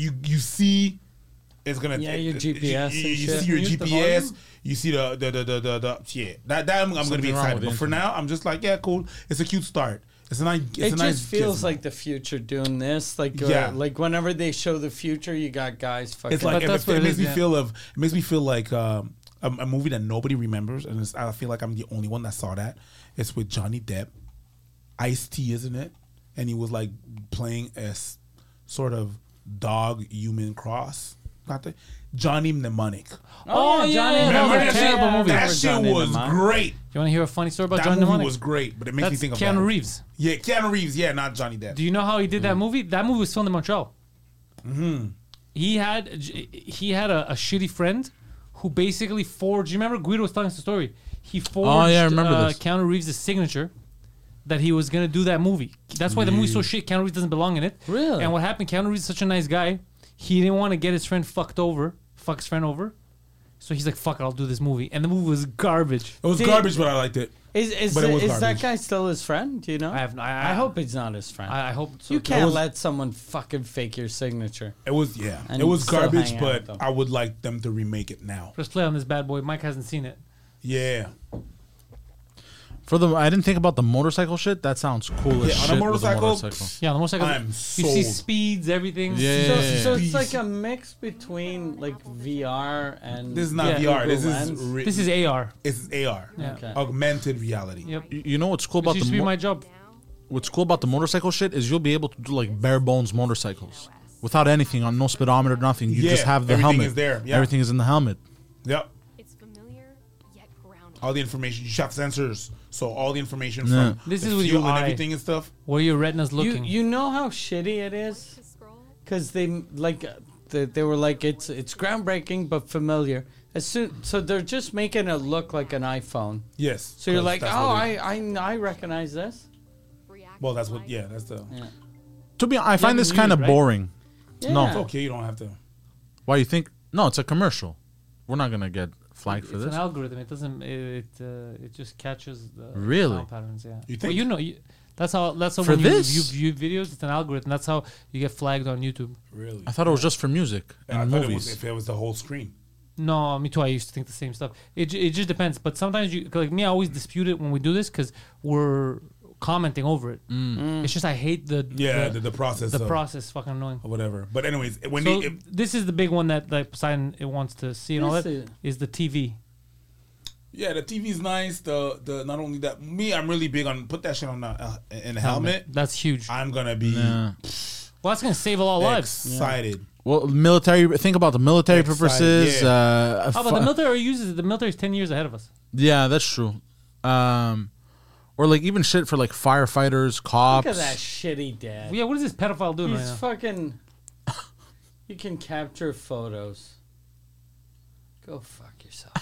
see. It's gonna Yeah, your GPS You, and you shit. see your Mute the GPS. volume? You see the yeah. That I'm gonna Something be wrong excited. with But for internet. now, I'm just like, yeah, cool. It's a cute start. It's a nice. It's It a nice just feels gizmo. like the future doing this. Like Yeah. like whenever they show the future, you got guys fucking. It's like But that's what it it makes is, me yeah. feel of. It makes me feel like a movie that nobody remembers, and I feel like I'm the only one that saw that. It's with Johnny Depp, Ice-T, isn't it? And he was like playing as sort of dog human cross. Not the Johnny Mnemonic. Oh, yeah, Johnny yeah, Mnemonic. that was a Yeah, terrible yeah, movie. I That remember shit Johnny was Mnemonic. great. You want to hear a funny story about That John movie Mnemonic? was great, but it makes me That's think of Keanu that. Reeves. Yeah, Keanu Reeves. Yeah, not Johnny Depp. Do you know how he Mm. did that movie? That movie was filmed in Montreal. Mm-hmm. He had a shitty friend who basically forged. You remember Guido was telling us the story. He forged I remember this. Keanu Reeves' signature that he was gonna do that movie. That's why the movie's so shit. Keanu Reeves doesn't belong in it. Really? And what happened? Keanu Reeves is such a nice guy. He didn't want to get his friend fuck his friend over. So he's like, "Fuck it, I'll do this movie." And the movie was garbage. It was Did- garbage, but I liked it. Is But it was that garbage. guy still his friend? Do you know? I hope he's not his friend. I hope so. you too. can't was- let someone fucking fake your signature. It was And it was still garbage, hang out with but them. I would like them to remake it now. Press play on this bad boy. Mike hasn't seen it. Yeah. I didn't think about the motorcycle shit. That sounds cool as Yeah, on a shit. motorcycle, With a motorcycle. Yeah, the motorcycle. I'm You see sold. speeds, everything. Yeah. So, Yeah. so it's Beast. like a mix between like VR and This is not Yeah. VR. This Google is Lens. This is AR. it's AR. Yeah. Okay. Augmented reality. Yep. You know what's cool This about used to the be my job. what's cool about the motorcycle shit is you'll be able to do like bare bones motorcycles without anything on no speedometer, nothing. You Yeah, just have the everything helmet. is there, yeah. Everything is in the helmet. Yep. It's familiar yet grounded. All the information. You have sensors, so all the information Yeah. from This the is with fuel your and eye. everything and stuff. Where your retina's looking. you know how shitty it is To scroll, because they like they were like it's groundbreaking but familiar. As soon so they're just making it look like an iPhone. Yes. So you're 'cause like, that's oh, what it- I recognize this. react Well, that's to what. life. Yeah, that's the. Yeah. To be, I find haven't this used kind of it, right? boring. No. It's okay. You don't have to. Why you think? No, it's a commercial. We're not gonna get flagged for It's this. an algorithm. It doesn't. It just catches the Really? sound patterns. Yeah. You Well, think? you know. That's how. That's how For when this? you view videos. It's an algorithm. That's how you get flagged on YouTube. Really. I thought it was just for music I and thought it movies. was if it was the whole screen. No, me too. I used to think the same stuff. It just depends. But sometimes you like me. I always dispute it when we do this because we're commenting over it. It's just I hate Yeah, the process. the of, process. Fucking annoying. Or whatever. But anyways, when So they, this is the big one that like Poseidon it wants to see and all This that is the TV. yeah, the TV's nice. The not only that, I'm really big on put that shit on in the helmet. That's huge. I'm gonna be Yeah. Well, that's gonna save a lot of lives. excited. Well, military. Think about the military Excited, purposes. yeah. How about the military uses it? The military is 10 years ahead of us. Yeah, that's true. Or like even shit for like firefighters, cops. Look at that shitty dad. Yeah, what is this pedophile doing right He's now? fucking. You can capture photos. Go fuck yourself.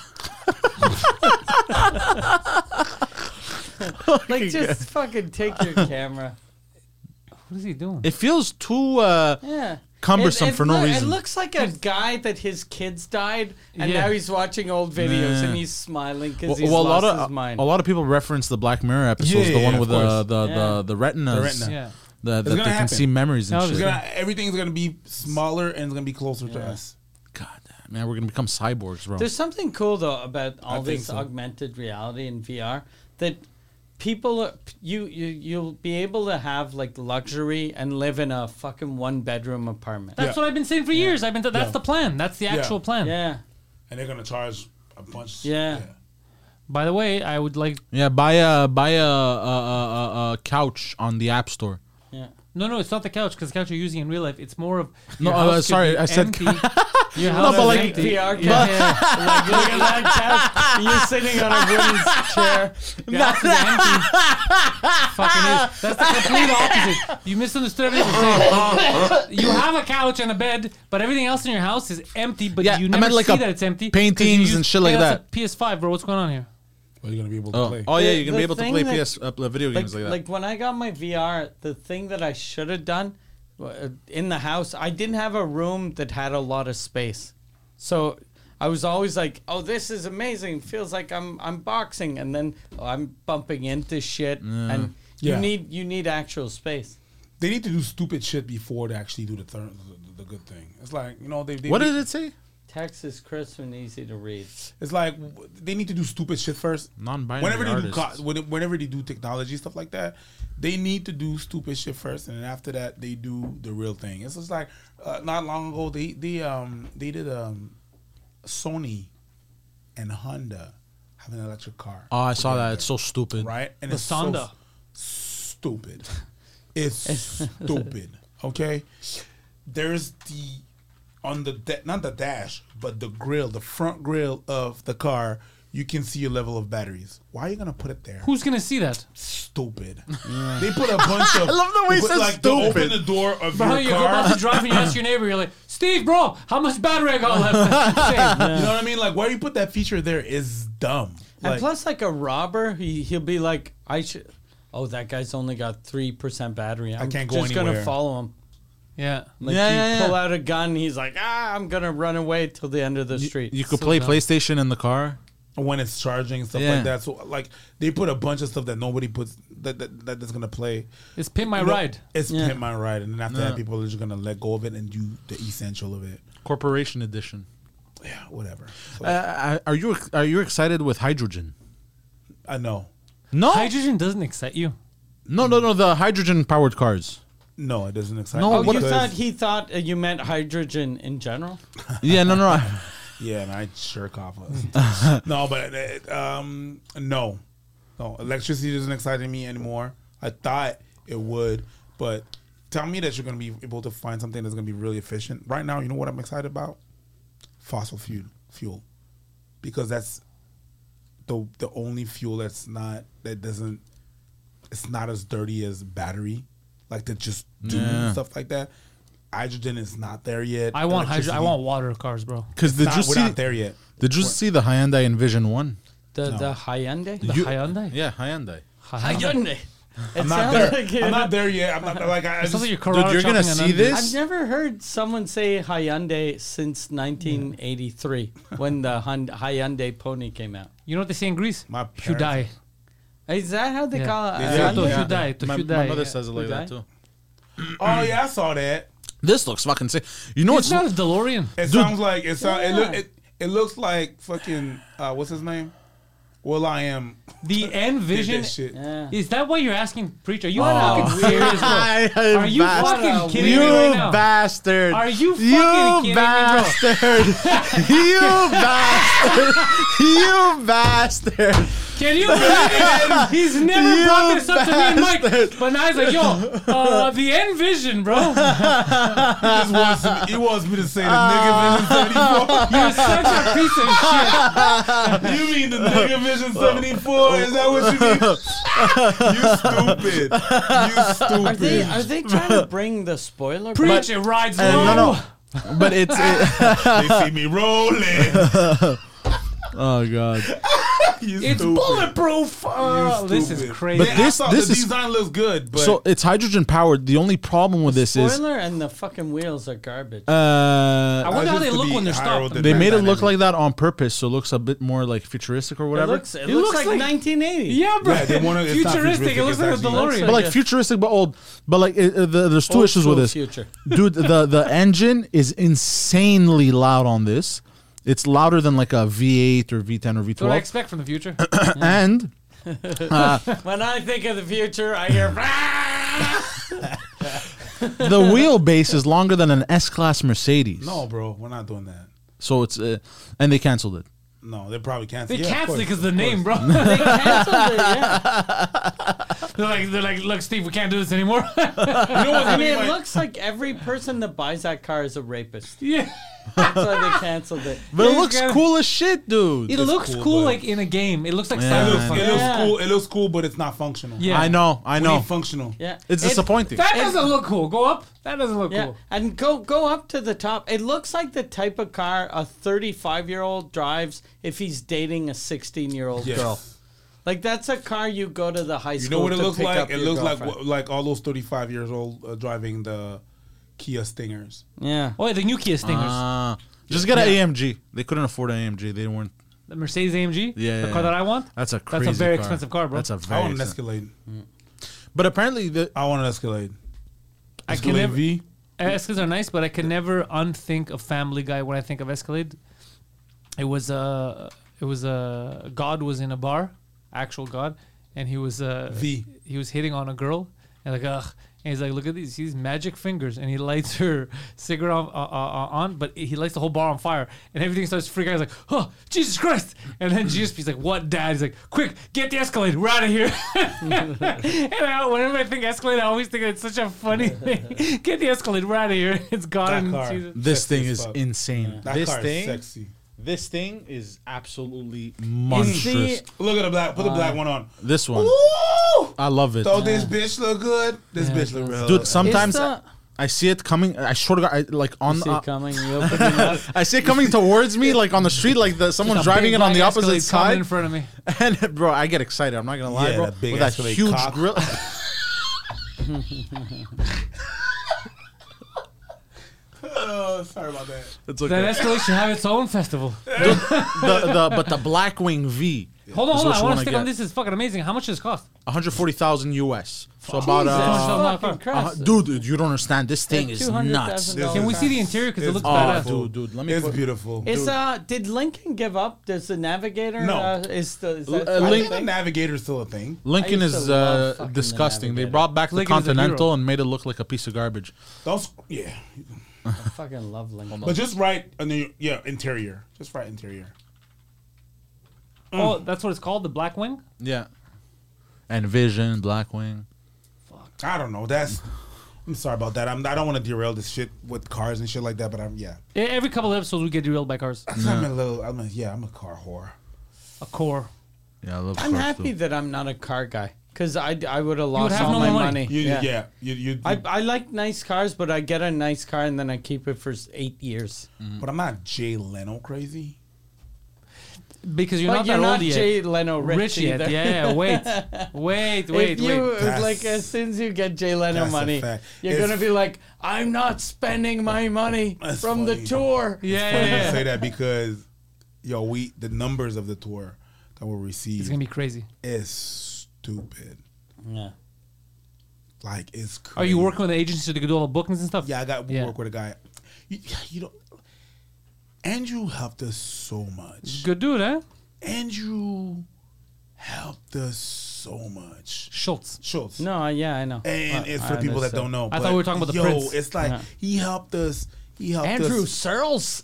Like just fucking take your camera. What is he doing? It feels too. Yeah. cumbersome for no It reason. looks like a guy that his kids died, and Yeah. now he's watching old videos Yeah. and he's smiling because he's a lost lot of his mind. a lot of people reference the Black Mirror episodes, Yeah, the one of with course. the retinas, The retina. Yeah. that they gonna can happen. see memories and No, shit. it's gonna- Everything's gonna be smaller and it's gonna be closer to us. God damn, man, we're gonna become cyborgs, bro. There's something cool though about all think this so. augmented reality and VR that people you'll be able to have like luxury and live in a fucking 1-bedroom apartment. That's Yeah. what I've been saying for years. That's Yeah. the plan. That's the actual plan. Yeah. And they're gonna charge a bunch. Yeah. By the way, I would like. Yeah, buy a couch on the App Store. Yeah. No, it's not the couch because the couch you're using in real life. It's more of. No, your house could sorry, be I said empty. Your No, house but is like- empty. VR Yeah, couch. yeah. Like, look at that couch. You're sitting on a wooden chair. Your house is empty. Fucking is. That's the complete opposite. You misunderstood everything I'm saying. You have a couch and a bed, but everything else in your house is empty. But Yeah, you I never meant like see a that it's empty. 'cause you paintings use- and shit like Hey, that's that. a PS5, bro. What's going on here? Well, you're gonna be able to Oh, play. oh yeah, The- you're gonna the be able to thing play that- video games like that. Like when I got my VR, the thing that I should have done in the house, I didn't have a room that had a lot of space. So I was always like, "Oh, this is amazing. Feels like I'm boxing." And then I'm bumping into shit and Yeah. you need actual space. They need to do stupid shit before they actually do the good thing. It's like they What did it say? Text is crisp and easy to read. It's like they need to do stupid shit first. Non-binary Whenever they artists. whenever they do technology stuff like that, they need to do stupid shit first, and then after that they do the real thing. It's just like not long ago they did Sony and Honda have an electric car. Oh, I saw that. It's so stupid. Right? And The it's so Sonda. stupid. It's stupid. Okay? There's on the not the dash, but the grill, the front grill of the car, you can see your level of batteries. Why are you gonna put it there? Who's gonna see that? Stupid. They put a bunch of. I love the way he says They open stupid. the door of Bro, your you go about car. to drive and you ask your neighbor, you're like, Steve, bro, how much battery I got left? That's insane. You know what I mean? Like, why you put that feature there is dumb. And Like, plus, like a robber, he'll be like, "I should." Oh, that guy's only got 3% battery. I'm can't go just gonna anywhere. follow him. Yeah. Like Yeah, you yeah, pull yeah. out a gun, he's like, I'm gonna run away till the end of the street. You could So play dumb. PlayStation in the car. when it's charging and stuff Yeah. like that. So like they put a bunch of stuff that nobody puts that's gonna play. It's Pimp My You know, Ride. It's Yeah. Pimp My Ride, and then after Yeah. that, people are just gonna let go of it and do the essential of it. Corporation edition. Yeah, whatever. So, Are you excited with hydrogen? I know. No, Hydrogen doesn't excite you. no. The hydrogen powered cars. No, it doesn't excite No, me. Oh, you because- thought he thought you meant hydrogen in general? Yeah, no. Yeah, man, I jerk off. No, but no. Electricity doesn't excite me anymore. I thought it would, but tell me that you're gonna be able to find something that's gonna be really efficient. Right now, you know what I'm excited about? Fossil fuel, because that's the only fuel it's not as dirty as battery, like to just do Yeah. stuff like that. Hydrogen is not there yet. I want hydrogen. I Electricity, want water cars, bro. Because we're not there yet. Did you see the Hyundai Envision One? The Hyundai? The Hyundai? Yeah, Hyundai. Hyundai. It I'm not sounds there. like I'm not there yet. I'm not like I It just, sounds like you're Dude, you're gonna karate chopping an see onion. this? I've never heard someone say Hyundai since 1983 when the Hyundai Pony came out. You know what they say in Greece? My Hyundai. Is that how they Yeah. call it? They Yeah, say to Yeah. Hyundai, to My Hyundai. mother says it like that Hyundai? too. Oh yeah, I saw that. This looks fucking sick. You know It's what's not a DeLorean. It sounds like it sounds. Yeah. It looks like fucking what's his name? Will I Am. The did Envision. that shit. Yeah. Is that what you're asking, Preacher? Are you What a fucking serious, bro? Are you fucking kidding me right now? bastard! Are you fucking kidding me, bro? bastard! you bastard! You bastard! Can you believe it? He's never You brought this up to me and Mike. bastard. But now he's like, yo, the Envision, bro. He wants me to say the nigga Vision 74. You're such a piece of shit. You mean the nigga Vision 74? Is that what you mean? You stupid. Are they trying to bring the spoiler back? Preacher rides low. no. But it's They see me rolling. oh god. You It's stupid. bulletproof. You This is stupid. crazy. But Yeah, this- I thought this the is- design looks good, but So it's hydrogen powered. The only problem with this is Spoiler and the fucking wheels are garbage. I wonder how just they to look be when they're stopped. aerodynamic. they made it look like that on purpose, so it looks a bit more like futuristic or it whatever. looks like 1980. Yeah, bro. Yeah, they wanna- it's not futuristic. It looks like a futuristic, it's DeLorean. but like Yeah. futuristic, but old. But like there's two Old issues with school this, future. dude. The engine is insanely loud on this. It's louder than like a V8 or V10 or That's what I V12, expect from the future. and When I think of the future, I hear. the wheelbase is longer than an S-Class Mercedes. no, bro, we're not doing that. So it's and they canceled it. No, they probably canceled. They Yeah, of canceled it course, because of the of name, bro. They canceled it. Yeah. they're like, look, Steve, we can't do this anymore. You know what's I funny? mean, it looks like every person that buys that car is a rapist. yeah. That's why they canceled it. But it Yeah, looks gotta- cool as shit, dude. It looks cool, cool but- like in a game. It looks like Yeah, It looks, Cyberpunk. it looks Yeah. cool. It looks cool, but it's not functional. Yeah. I know. We need functional. Yeah, It's It- disappointing. That doesn't look cool. Go up. That doesn't look Yeah, cool. and go up to the top. It looks like the type of car a 35-year-old drives if he's dating a 16-year-old Yes. girl. Like that's a car you go to the high school. You know what it to looks pick like? up It your looks girlfriend. like all those 35 years old driving the Kia Stingers. Yeah. Oh, yeah, the new Kia Stingers. Just get an AMG. They couldn't afford an AMG. They weren't. The Mercedes AMG. Yeah, The yeah, car yeah. that I want. That's a That's crazy a very car. expensive car, bro. That's a I very. want an expensive- Escalade. But apparently the I want an Escalade. I can Escalade never. V. Escalades are nice, but I can never unthink of Family Guy when I think of Escalade. It was God was in a bar, actual God, and he was V. He was hitting on a girl, and like ugh, and he's like, look at these magic fingers, and he lights her cigarette on, but he lights the whole bar on fire, and everything starts freaking out. He's like, oh Jesus Christ! And then he's like, what, Dad? He's like, quick, get the Escalade, we're out of here. And whenever I think Escalade, I always think it's such a funny thing. Get the Escalade, we're out of here. It's gone. That in car. Jesus. this Sexy thing as is fuck. insane. That This car thing, is sexy. this thing is absolutely Is monstrous. the Look at the black. Put the black one on. This one, Ooh! I love it, So this bitch look good. This bitch look real. dude. Sometimes Is the- I see it coming. I swear to God, like on. see it coming. You open your mouth. I see it coming towards me, like on the street, like someone's A driving big it on the black opposite Escalade coming side. in front of me. And bro, I get excited. I'm not gonna lie, Yeah, bro. that big With that Escalade huge cock. grill. Oh, sorry about that. It's That okay. Escalade should have its own festival. But the Blackwing V. Hold on, is hold what on. I you want wanna to stick on get. this. Is fucking amazing. How much does this cost? 140,000 US. So about Jesus. Fucking Christ. dude, you don't understand. This thing is $200,000. nuts. Can we see the interior? Because it It's looks Oh, badass. dude, let me It's put. beautiful. Is did Lincoln give up? Does the Navigator? No. Is that I I still a Link- think the thing? Navigator's still a thing. Lincoln I used is to love fucking the disgusting. They Navigator. brought back the Lincoln is a Continental hero. and made it look like a piece of garbage. Those, yeah. I fucking love Lincoln. But just right, interior. Just right interior. Oh, that's what it's called, the Black Wing. Yeah. And Vision, Blackwing. I don't know. I'm sorry about that. I don't want to derail this shit with cars and shit like that. But Every couple of episodes, we get derailed by cars. I'm a car whore. A core. Yeah, I love I'm cars, happy too. that I'm not a car guy because I would have lost have all no my more money. money. You I like nice cars, but I get a nice car and then I keep it for 8 years. but I'm not Jay Leno crazy. Because you're But not you're that not old yet. Jay Leno rich, Rich yet. either. Yeah, wait. If you That's- like, as soon as you get Jay Leno That's a money, fact. you're It's- gonna be like, I'm not spending my money That's from funny. the tour. Yeah, Funny you yeah. say that because the numbers of the tour that we'll receive It's going to be crazy. is stupid. Yeah. Like it's crazy. Are you working with an agency so they can do all the bookings and stuff? Yeah, we Yeah. work with a guy. You know, Andrew helped us so much. Good dude, eh? Andrew helped us so much. Schultz. Schultz. No, yeah, I know. And it's I for people that understand. don't know. I thought but we were talking about the yo, Prince. it's like Yeah. he helped us. He helped Andrew us. Searles.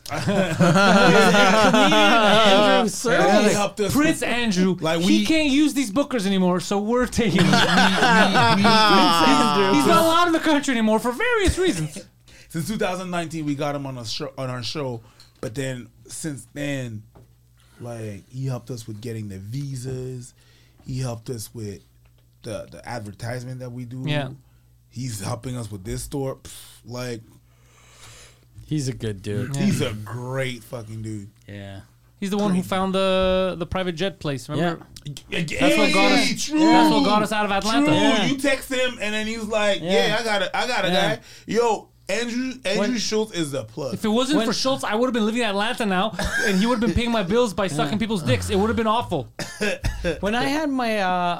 Andrew He Searles. helped us. Prince Andrew, Like he we- can't use these bookers anymore, so we're taking him. Andrew. He's not allowed in the country anymore for various reasons. Since 2019, we got him on our show, but then since then, like he helped us with getting the visas. He helped us with the advertisement that we do. Yeah. He's helping us with this store. Like He's a good dude. Yeah. he's a great fucking dude. Yeah. He's the one who found the private jet place. Remember? Yeah. That's what got us. True. That's what got us out of Atlanta. True. Yeah. You texted him, and then he was like, Yeah. I got a Yeah. guy. Yo, Andrew When- Schultz is a plug. If it wasn't When- for Schultz, I would have been living in Atlanta now, and he would have been paying my bills by sucking people's dicks. It would have been awful. When I had my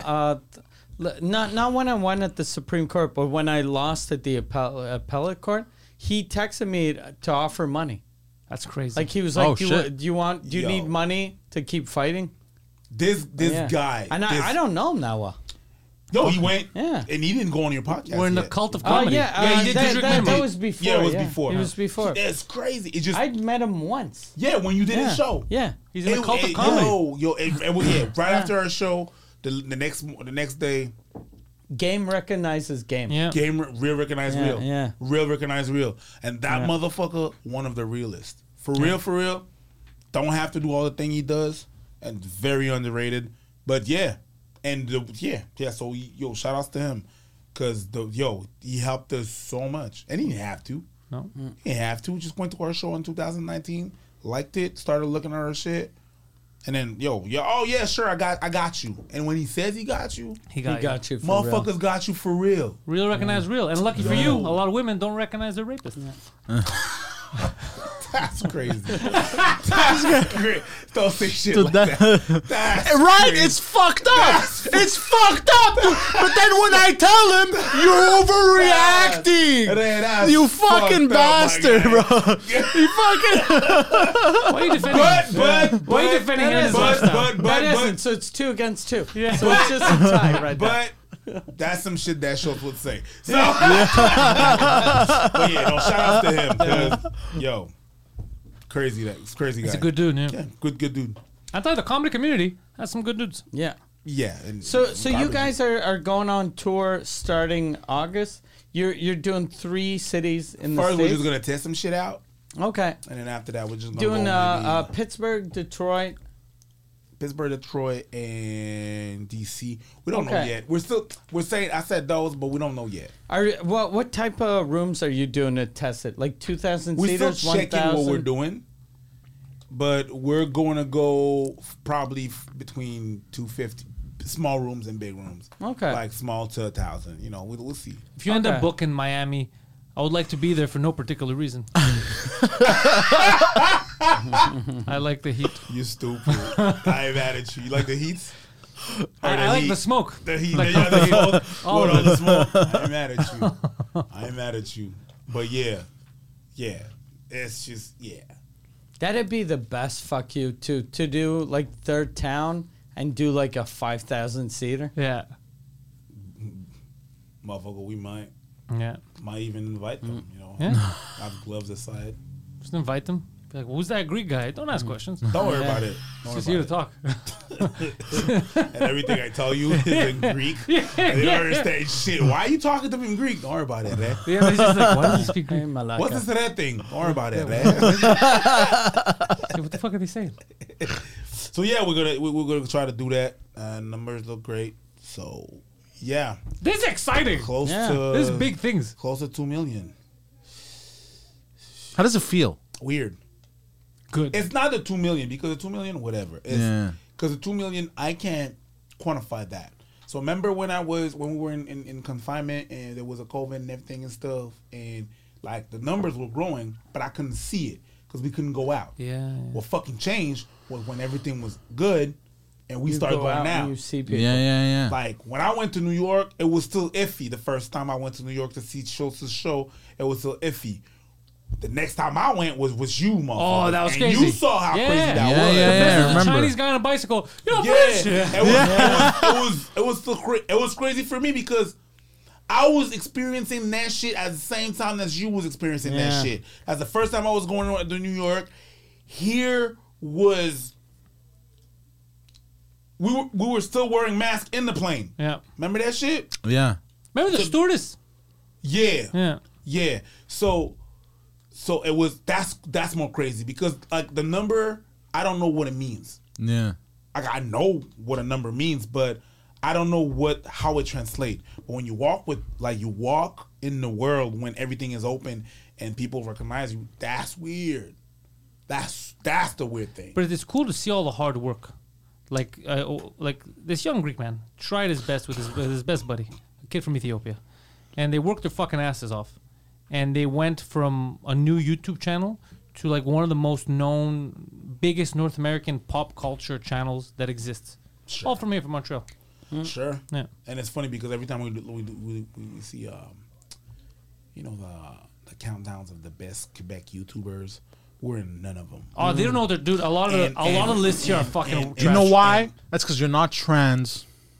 not when I won at the Supreme Court, but when I lost at the appellate court, he texted me to offer money. That's crazy. Like he was Oh, like, do shit. you Yo. need money to keep fighting? this Yeah. guy. And this, I don't know him that well. Yo, he went. Yeah. And he didn't go on your podcast. we're in the yet. cult of Oh comedy. yeah, he did that, District that, Minimum. was before. Yeah, it was before. It was before. That's crazy. It just I'd met him once. yeah, when you did Yeah. his show. Yeah. He's in the cult of comedy. Right after our show, the next day, Game recognizes game. Yeah. real recognize Yeah, real, yeah. real recognize real, and that motherfucker, one of the realest, for real, don't have to do all the thing he does, and very underrated, but yeah, and so yo, shout outs to him, cause he helped us so much, and he didn't have to, No. he didn't have to, just went to our show in 2019, liked it, started looking at our shit. And then, oh yeah, sure, I got you. And when he says he got you, He He got, got you. For motherfuckers real. got you for real. Real recognize real. And lucky for you, a lot of women don't recognize their rapist. That's crazy. That's great. Don't say shit Dude, like that. That's Right? crazy. It's fucked up. It's fucked up. But then when I tell him, you're overreacting. That's You fucked fucking up, my bastard, guy. bro. You fucking. Why are you defending Why are you defending him in his lifestyle? That isn't. So it's 2 against 2. Yeah. So it's just a tie right there. But that's some shit that Schultz would say. So, but yeah, no, shout out to him. 'Cause, yo, crazy guy. He's a good dude, yeah. Yeah, good dude. I thought the comedy community has some good dudes. Yeah. Yeah. And So you garbage. guys are going on tour starting August. You're doing 3 cities in the First, we're States. just gonna test some shit out, Okay. and then after that, we're just gonna Doing go maybe Pittsburgh, Detroit. Pittsburgh, Detroit, and DC. We don't know Okay. yet. We're saying I said those, but we don't know yet. What type of rooms are you doing to test it? Like 2,000 We're seaters, still checking 1,000? what we're doing, but we're going to go probably between 250 small rooms and big rooms. Okay. Like small to 1,000. You know, we'll see. If you end Okay. up booking Miami, I would like to be there for no particular reason. I like the heat. You stupid. I ain't mad at you. You like the heats? I like the smoke. The heat. Like Yeah, the smoke. All What, of all the smoke. I ain't mad at you. I ain't mad at you. But yeah. It's just That'd be the best fuck you to do like third town and do like a 5,000 seater. Yeah. Motherfucker, we might even invite them. You know, Yeah. have gloves aside. Just invite them. Be like, who's that Greek guy? Don't ask questions. Don't worry Yeah. about it. Don't Just worry here to about talk. it. And everything I tell you is in Greek. And they don't understand shit. Why are you talking to me in Greek? Don't worry about it, man. Yeah, but he's just like, why does he speak Hey, Greek? Malaka. What's this to that thing? Don't worry about it, man. Hey, what the fuck are they saying? So yeah, we're gonna try to do that. Numbers look great. So yeah, This is exciting. close Yeah. to This is big things. Close to 2 million. How does it feel? Weird. Good. It's not the 2 million because the 2 million, whatever. Yeah. Because the 2 million, I can't quantify that. So remember when we were in confinement and there was a COVID and everything and stuff, and like the numbers were growing, but I couldn't see it because we couldn't go out. Yeah. What fucking changed was when everything was good and we You started go going out and out. you see people. Yeah. Like when I went to New York, it was still iffy. The first time I went to New York to see Schultz's show, it was still iffy. The next time I went was you, motherfucker. Oh, that was and crazy. You saw how Yeah. crazy that Yeah, was. yeah, This is remember. a Chinese guy on a bicycle. Yo, Yeah, bitch. it was still it was crazy for me because I was experiencing that shit at the same time as you was experiencing Yeah. that shit. As the first time I was going to New York, here was we were still wearing masks in the plane. Yeah. Remember that shit? Yeah. Remember the stewardess? Yeah. Yeah. Yeah. So it was that's more crazy because like the number, I don't know what it means. Yeah. Like I know what a number means, but I don't know how it translates. But when you walk in the world when everything is open and people recognize you, that's weird. That's the weird thing. But it's cool to see all the hard work. Like this young Greek man tried his best with his best buddy, a kid from Ethiopia, and they worked their fucking asses off, and they went from a new YouTube channel to like one of the most known, biggest North American pop culture channels that exists. Sure. All from here, from Montreal. Sure. Yeah. And it's funny because every time we see you know the countdowns of the best Quebec YouTubers, we're in none of them. Oh, they don't know what they're doing. A lot of lists here are fucking. You know trash. why? That's because you're not trans.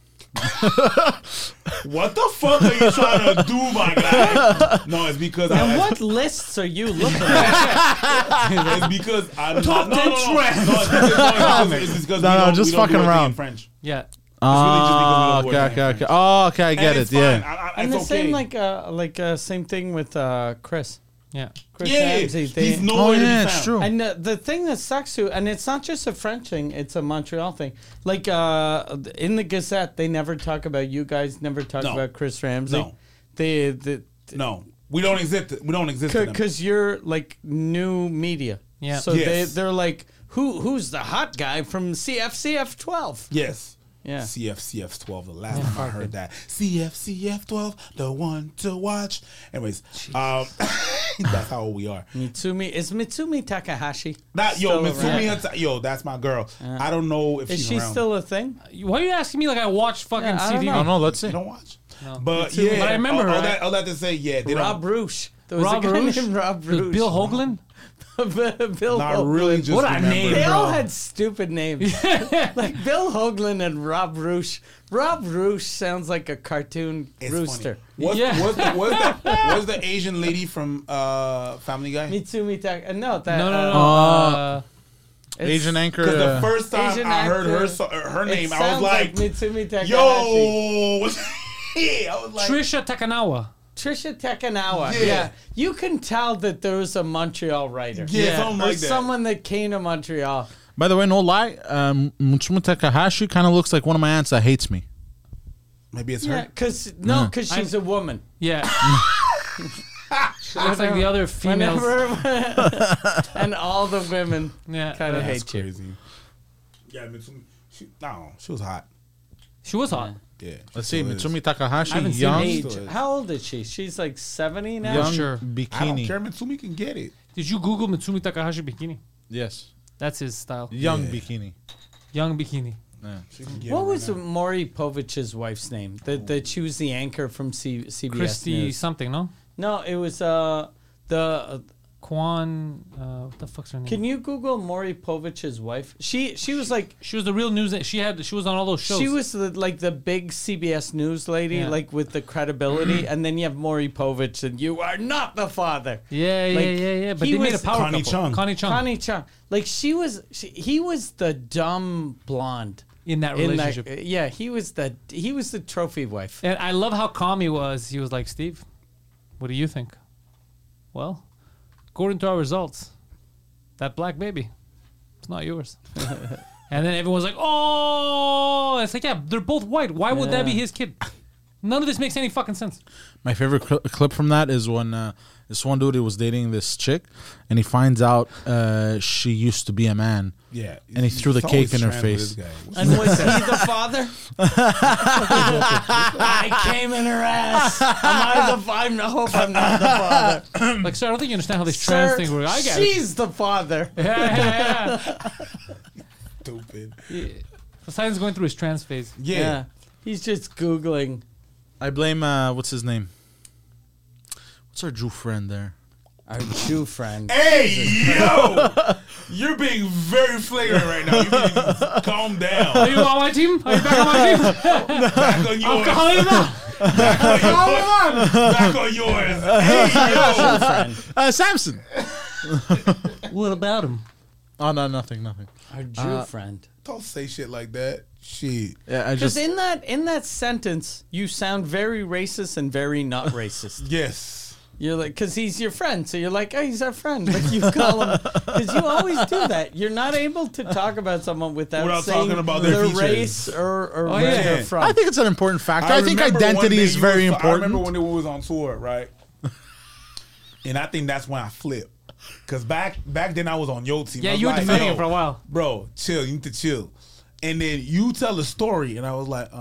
What the fuck are you trying to do, my guy? No, it's because And what lists are you looking at? it's because I'm Top not. 10 trends. It's because No, we just don't fucking do a thing around. in French. Yeah. Oh, really just because we don't okay. do it Oh, okay, I get And it. it's fine. Yeah. And It's the okay. same same thing with Chris. Yeah. Chris Yeah, Ramsey. he's Oh, nowhere to be yeah, found. it's true. And the thing that sucks too, and it's not just a French thing; it's a Montreal thing. Like in the Gazette, they never talk about you guys. Never talk No. about Chris Ramsey. No. They No, we don't exist. We don't exist. to them. because you're like new media. Yeah. So Yes. they're like, who's the hot guy from CF 12? Yes. Yeah. CF 12. The last time I heard that. CF 12. The one to watch. Anyways, that's how old we are. Mitsumi is Mitsumi Takahashi. That yo, still Mitsumi around? Hata- yo, that's my girl. I don't know if Is she's she around. still a thing? Why are you asking me like I watched fucking Yeah, I don't CTV? know. Oh, no, let's see. You don't watch? No. But Mitsumi. yeah, But I remember her. all that to say, yeah, they Rob don't. Roosh. There was Rob a guy Rouge? named Rob With Rouge. Bill Hoagland? Bill Not Hoagland. really just What a remember. name, They bro. all had stupid names. Like Bill Hoagland and Rob Roosh. Rob Roosh sounds like a cartoon It's rooster. funny. What's, Yeah. what's the Asian lady from Family Guy? Mitsumi Tak. No, that. No. it's- Asian anchor. Because the first time Asian I heard actor. her it name, I was sounds like, Mitsumi Takahashi. yo. Yeah, I was like, Trisha Takanawa. Trisha Tekanawa. Yeah. Yeah. You can tell that there was a Montreal writer. Yeah, something or like that. someone that came to Montreal. By the way, no lie, Mutsumi Takahashi kind of looks like one of my aunts that hates me. maybe it's Yeah, her. because she's a woman. Yeah. She looks like the other females. Whenever, and all the women Yeah. kind of That's hate you. crazy. Yeah, Mitsumi. She was hot. She was hot. Yeah. she Let's see, still is. Mitsumi Takahashi, I haven't seen young, Age. Still is. How old is she? She's like 70 now. young Sure. I don't bikini. care. Mitsumi can get it. Did you Google Mitsumi Takahashi bikini? Yes, That's his style. young Yeah. bikini. Young bikini. She can get What it was right now. Maury Povich's wife's name? That she was the anchor from CBS Christy News. something, no? No, it was the. Quan, what the fuck's her name? Can you Google Maury Povich's wife? She was like She was the real news. She was on all those shows. she was the big CBS News lady, Yeah. like with the credibility, and then you have Maury Povich, and you are not the father. Yeah. But he they made a was- power Connie couple. Chung. Connie Chung. Connie Chung, like he was the dumb blonde in that in relationship. that. Yeah, he was the trophy wife. And I love how calm he was. He was like, Steve, what do you think? Well, according to our results, that black baby, it's not yours. And then everyone's like, oh, it's like, yeah, they're both white. Why would that be his kid? None of this makes any fucking sense. My favorite clip from that is when this one dude was dating this chick, and he finds out she used to be a man. Yeah. And he threw the It's cake always in her trans with face. this guy. What's And was he the father? I came in her ass. I hope I'm not the father. Like, sir, I don't think you understand how this trans Sir, thing works. I get it. she's the father. Yeah. stupid? Poseidon's going through his trans phase. Yeah. He's just Googling. I blame what's his name? What's our Jew friend there? Our Jew friend. Hey, yo! You're being very flagrant right now. You need to calm Are down. you on my team? Are you back on my team? Back on yours. Calling him out. Back on yours. Hey, yo! Friend. Samson. What about him? Oh no, nothing. Our Jew friend. Don't say shit like that. Shit. Yeah, I Because just in that sentence, you sound very racist and very not racist. Yes. You're like, because he's your friend, so you're like, oh, he's our friend. But you call him, because you always do that. You're not able to talk about someone without saying talking about their features. race or where yeah. they're from. I think it's an important factor. I think remember one identity day is you very was- important. I remember when we was on tour, right? And I think that's when I flipped. Cause back then I was on your team. Yeah, I was you were like, defending yo, it for a while. Bro, chill. You need to chill. And then you tell a story, and I was like,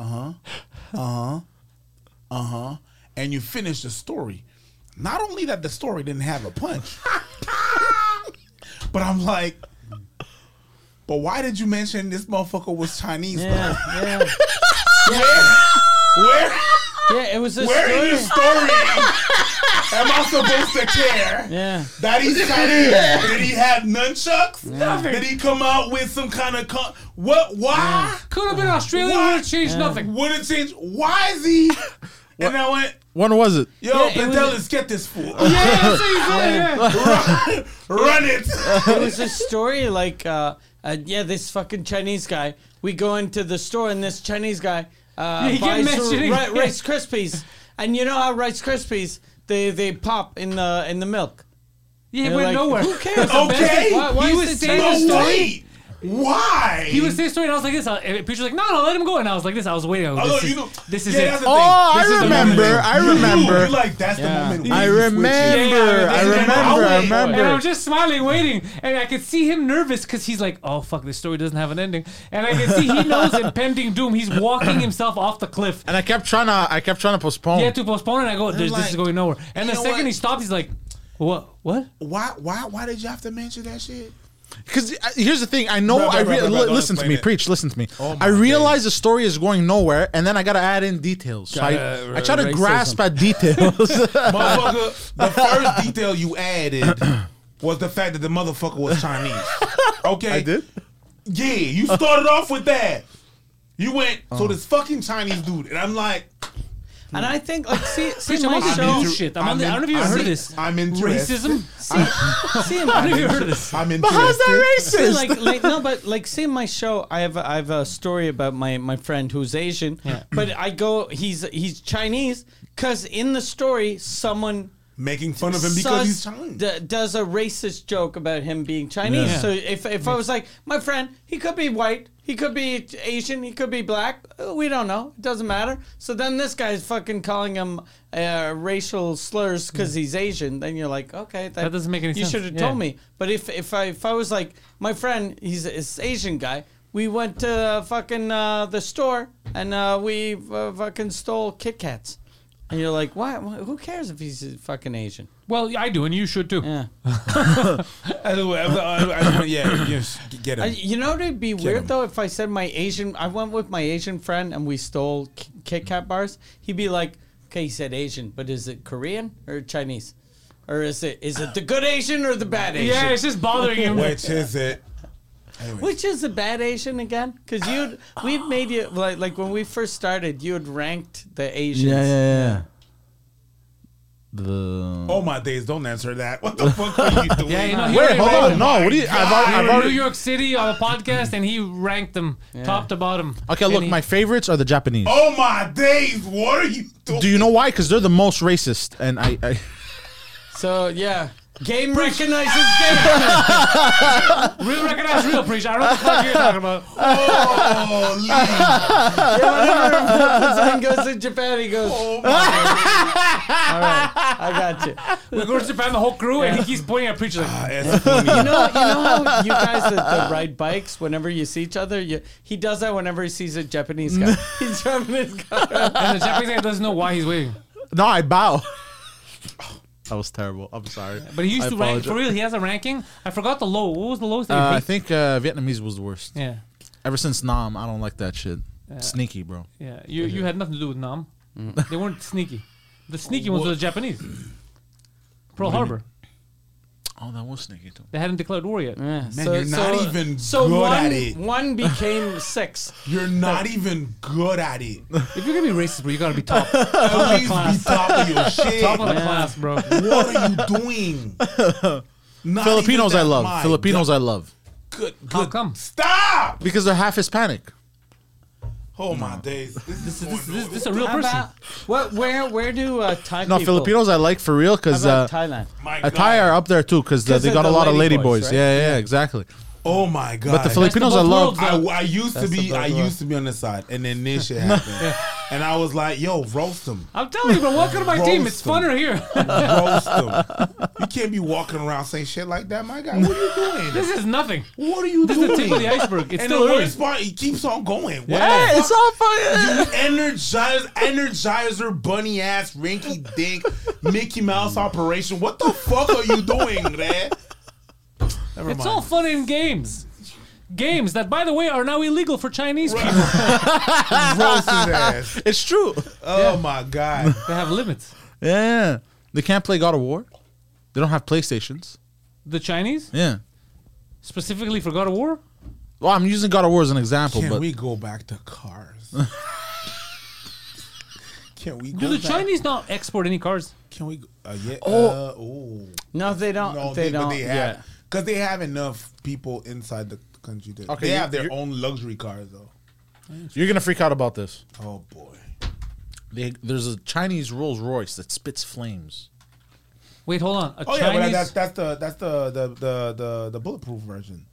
and you finish the story. Not only that the story didn't have a punch, but I'm like, but why did you mention this motherfucker was Chinese? Yeah, Bro? yeah. Where Yeah, it was a where in story. the story am I supposed to care Yeah. that he's Chinese? Did he have nunchucks? Did he come out with some kind of what? Why? Could have been Australian. Why? Would have changed nothing. Wouldn't change. Why is he? And I went, When was it? yo, Yeah, it was- Pentelis, get this fool. Yeah, that's what you said. Yeah. Run it. It was a story like, this fucking Chinese guy. We go into the store and this Chinese guy he kept buys mentioning- Rice Krispies, and you know how Rice Krispies they pop in the milk. Yeah, he You're went like, nowhere. Who cares? Okay. Why He is was it saying Chinese the No, story. wait. Why? He was saying a story, and I was like this. And Peach was like, no, let him go. And I was like this. I was waiting. I was, Oh, no, this, you is, know, this is yeah, it. that's the Oh, thing. I This is the remember, moment. I You- remember. You're like, that's Yeah. the moment. I we switch it. remember. Yeah, I this is remember. the I moment. remember. And I'm just smiling, waiting, and I could see him nervous because he's like, "Oh fuck, this story doesn't have an ending." And I can see he knows impending doom. He's walking himself off the cliff. And I kept trying to postpone. He had to postpone it. And I go, "This like, is going nowhere." And you the know second what? he stopped, he's like, "What? What?" Why did you have to mention that shit? Because here's the thing, I know. Bro, Listen to explain me, it. preach. Listen to me. Oh my I realize the story is going nowhere, and then I gotta add in details. So I try to racism. grasp at details. Motherfucker, the first detail you added was the fact that the motherfucker was Chinese. Okay. I did. Yeah, you started off with that. You went, so this fucking Chinese dude, and I'm like, And I think like see Preach, I'm my on the show. new shit. I don't know if you ever heard of this. I'm interested. Racism. See I don't know if you heard of this. I'm But how's interested. that See, racist? like no, but like see my show, I have a story about my friend who's Asian, but I go he's Chinese because in the story someone Making fun of him because he's Chinese. does a racist joke about him being Chinese. Yeah. So if I was like my friend, he could be white, he could be Asian, he could be black, we don't know, it doesn't matter. So then this guy's fucking calling him racial slurs because he's Asian. Then you're like, okay, That doesn't make any you sense. should have Yeah. told me. But if I was like my friend, he's this Asian guy. We went to fucking the store and we fucking stole Kit Kats. And you're like, why? Who cares if he's fucking Asian? Well, I do, and you should too. Yeah. Yeah, yes, get him. You know, it'd be weird him. though if I said I went with my Asian friend and we stole Kit Kat bars. He'd be like, okay, he said Asian, but is it Korean or Chinese? Or is it the good Asian or the bad Asian? Yeah, it's just bothering him. Which is it? Anyway. Which is the bad Asian again? Because we've made you like when we first started, you had ranked the Asians. yeah. The Oh my days! Don't answer that. What the fuck are you doing? Yeah, you know, he wait, already hold ranked on. them. No, what do you? We I've were in New already. York City on a podcast, and he ranked them top to bottom. Okay, And look, he- my favorites are the Japanese. Oh my days! What are you doing? Do you know why? Because they're the most racist, and I So yeah, game recognizes game. real recognize real preach. I don't know what the fuck you're talking about. Oh, Son goes to Japan. He goes. oh All right, I got you. We go to Japan, the whole crew, and he keeps pointing at preacher like, That's funny. You know how you guys that ride bikes, whenever you see each other, he does that whenever he sees a Japanese guy. He's driving his car. and the Japanese guy doesn't know why he's waiting. no, I bow. That was terrible. I'm sorry. But he used I to rank apologize. for real. He has a ranking. I forgot the low. What was the lowest that I he beat? think Vietnamese was the worst. Yeah, Ever since Nam, I don't like that shit. Sneaky, bro. yeah. You had nothing to do with Nam. They weren't sneaky. The sneaky ones were the Japanese. Pearl Harbor. Oh, that was sneaky too. They hadn't declared war yet. Yeah, Man, you're not even good one, at it. One became 6. You're not even good at it. If you're gonna be racist, bro, you gotta be top. At least be top of your shit. Top of the class, bro. What are you doing? Not Filipinos, even I that. love. My Filipinos, God. I love Good. How come? Stop! because they're half Hispanic. Oh my days. This This is a real How person. about, where do Thai No, people? Filipinos, I like for real How because about Thailand? My Thai are up there too because 'Cause they of got a the lot of lady lady boys, boys. right? Yeah, exactly. Oh my god! But the Filipinos, I both love. worlds. I used to That's the be best one. on this side, and then this shit happened, and I was like, "Yo, roast him, I'm telling you, bro. Welcome to my team. It's Roast 'em. funner here. roast him." You can't be walking around saying shit like that, my guy. What are you doing? This is nothing. What are you This doing? is the tip of the iceberg. It's and still the early. worst part, he keeps on going. What Yeah. the It's fuck? all fun. Energizer, bunny ass, rinky dink, Mickey Mouse operation. What the fuck are you doing, man? Never It's mind. all fun in games. Games that, by the way, are now illegal for Chinese people. Roast his ass. It's true. Oh my god. They have limits. Yeah. They can't play God of War. They don't have PlayStations. The Chinese, Yeah. specifically for God of War. Well, I'm using God of War as an example, Can but we go back to cars? Can we go Do the back? Chinese not export any cars? Can we? Yeah. Oh. No, they don't. No, they don't. But they Yeah. have because they have enough people inside the country. Okay, They have their you're- own luxury cars though. you're gonna freak out about this. Oh boy. There's a Chinese Rolls Royce that spits flames. Wait, hold on. A Oh yeah, Chinese. but that's the bulletproof version.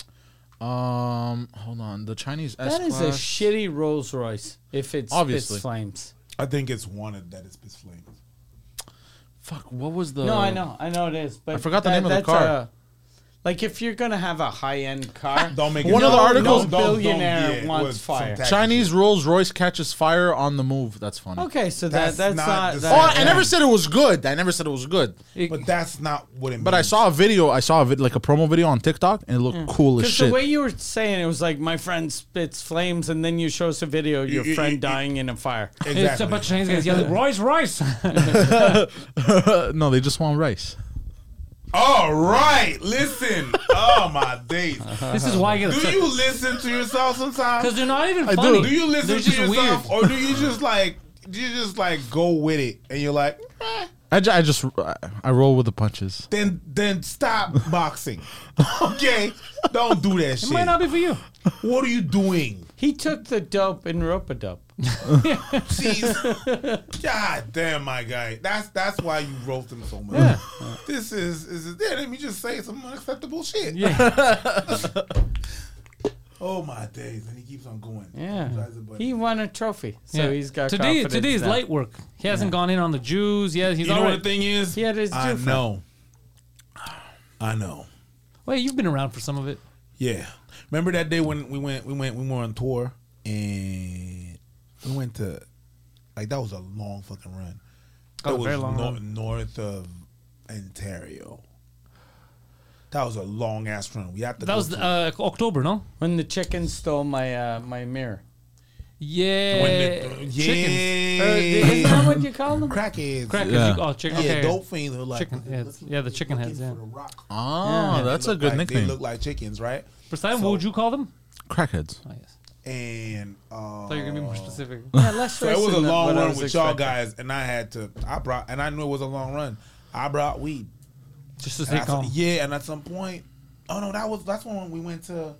Hold on. The Chinese S That is a Class. shitty Rolls Royce if it Obviously. spits flames. I think it's wanted that it spits flames. Fuck. What was the? No, I know it is. But I forgot the name of the that's car. like if you're gonna have a high-end car, Don't make it. One of the articles- no billionaire it wants was some fire. tacky Chinese shit. Rolls Royce catches fire on the move. That's funny. Okay, so That's that's not not. the that- Oh, I Yeah. never said it was good. I never said it was good. But that's not what it means. But I saw a video. like a promo video on TikTok, and it looked cool as Because shit. the way you were saying it was like my friend spits flames, and then you show us a video of your You- friend you- dying in a fire. Exactly. It's a bunch of Chinese guys yelling, Royce, Royce. No, they just want rice. All right, listen. Oh my days. This is why I get Do upset. you listen to yourself sometimes? Because they're not even I do. funny. Do you listen They're to just yourself, weird. or do you just like go with it and you're like, eh, I roll with the punches. then stop boxing. Okay, don't do that It shit. might not be for you. What are you doing? He took the dope in rope-a-dope. Jeez. God damn, my guy. That's why you roast him so much. This is let me just say some unacceptable shit. Yeah. Oh my days, and he keeps on going. Yeah, Drives the button. he won a trophy, so Yeah. he's got Today confidence is now. light work. He hasn't gone in on the Jews. Yeah, he's You know all what right. the thing is? He had his I Jew know. I know. Wait, you've been around for some of it. Yeah. Remember that day when we were on tour and we went to like that was a long fucking run. Oh, That was very long run. north of Ontario. That was a long ass run. We had to That go was to- October, no? when the chicken stole my my mirror. Yeah. Chickens. Isn't that what you call them? crackheads. Crackers. Yeah. Oh, chicken. Yeah, Okay. dope fiends were like Chicken heads. Yeah, the chicken heads, looking yeah. for the rock. Oh, Yeah. that's They a look good like- nickname. They look like chickens, right? Poseidon, So- what would you call them? Crackheads. Oh, yes. And I thought you were going to be more specific. Yeah, less so it was a than long what I run was with y'all expecting. guys, and I knew it was a long run. I brought weed. Just to And stay I calm. said- yeah, and at some point, oh no, that's when we went to.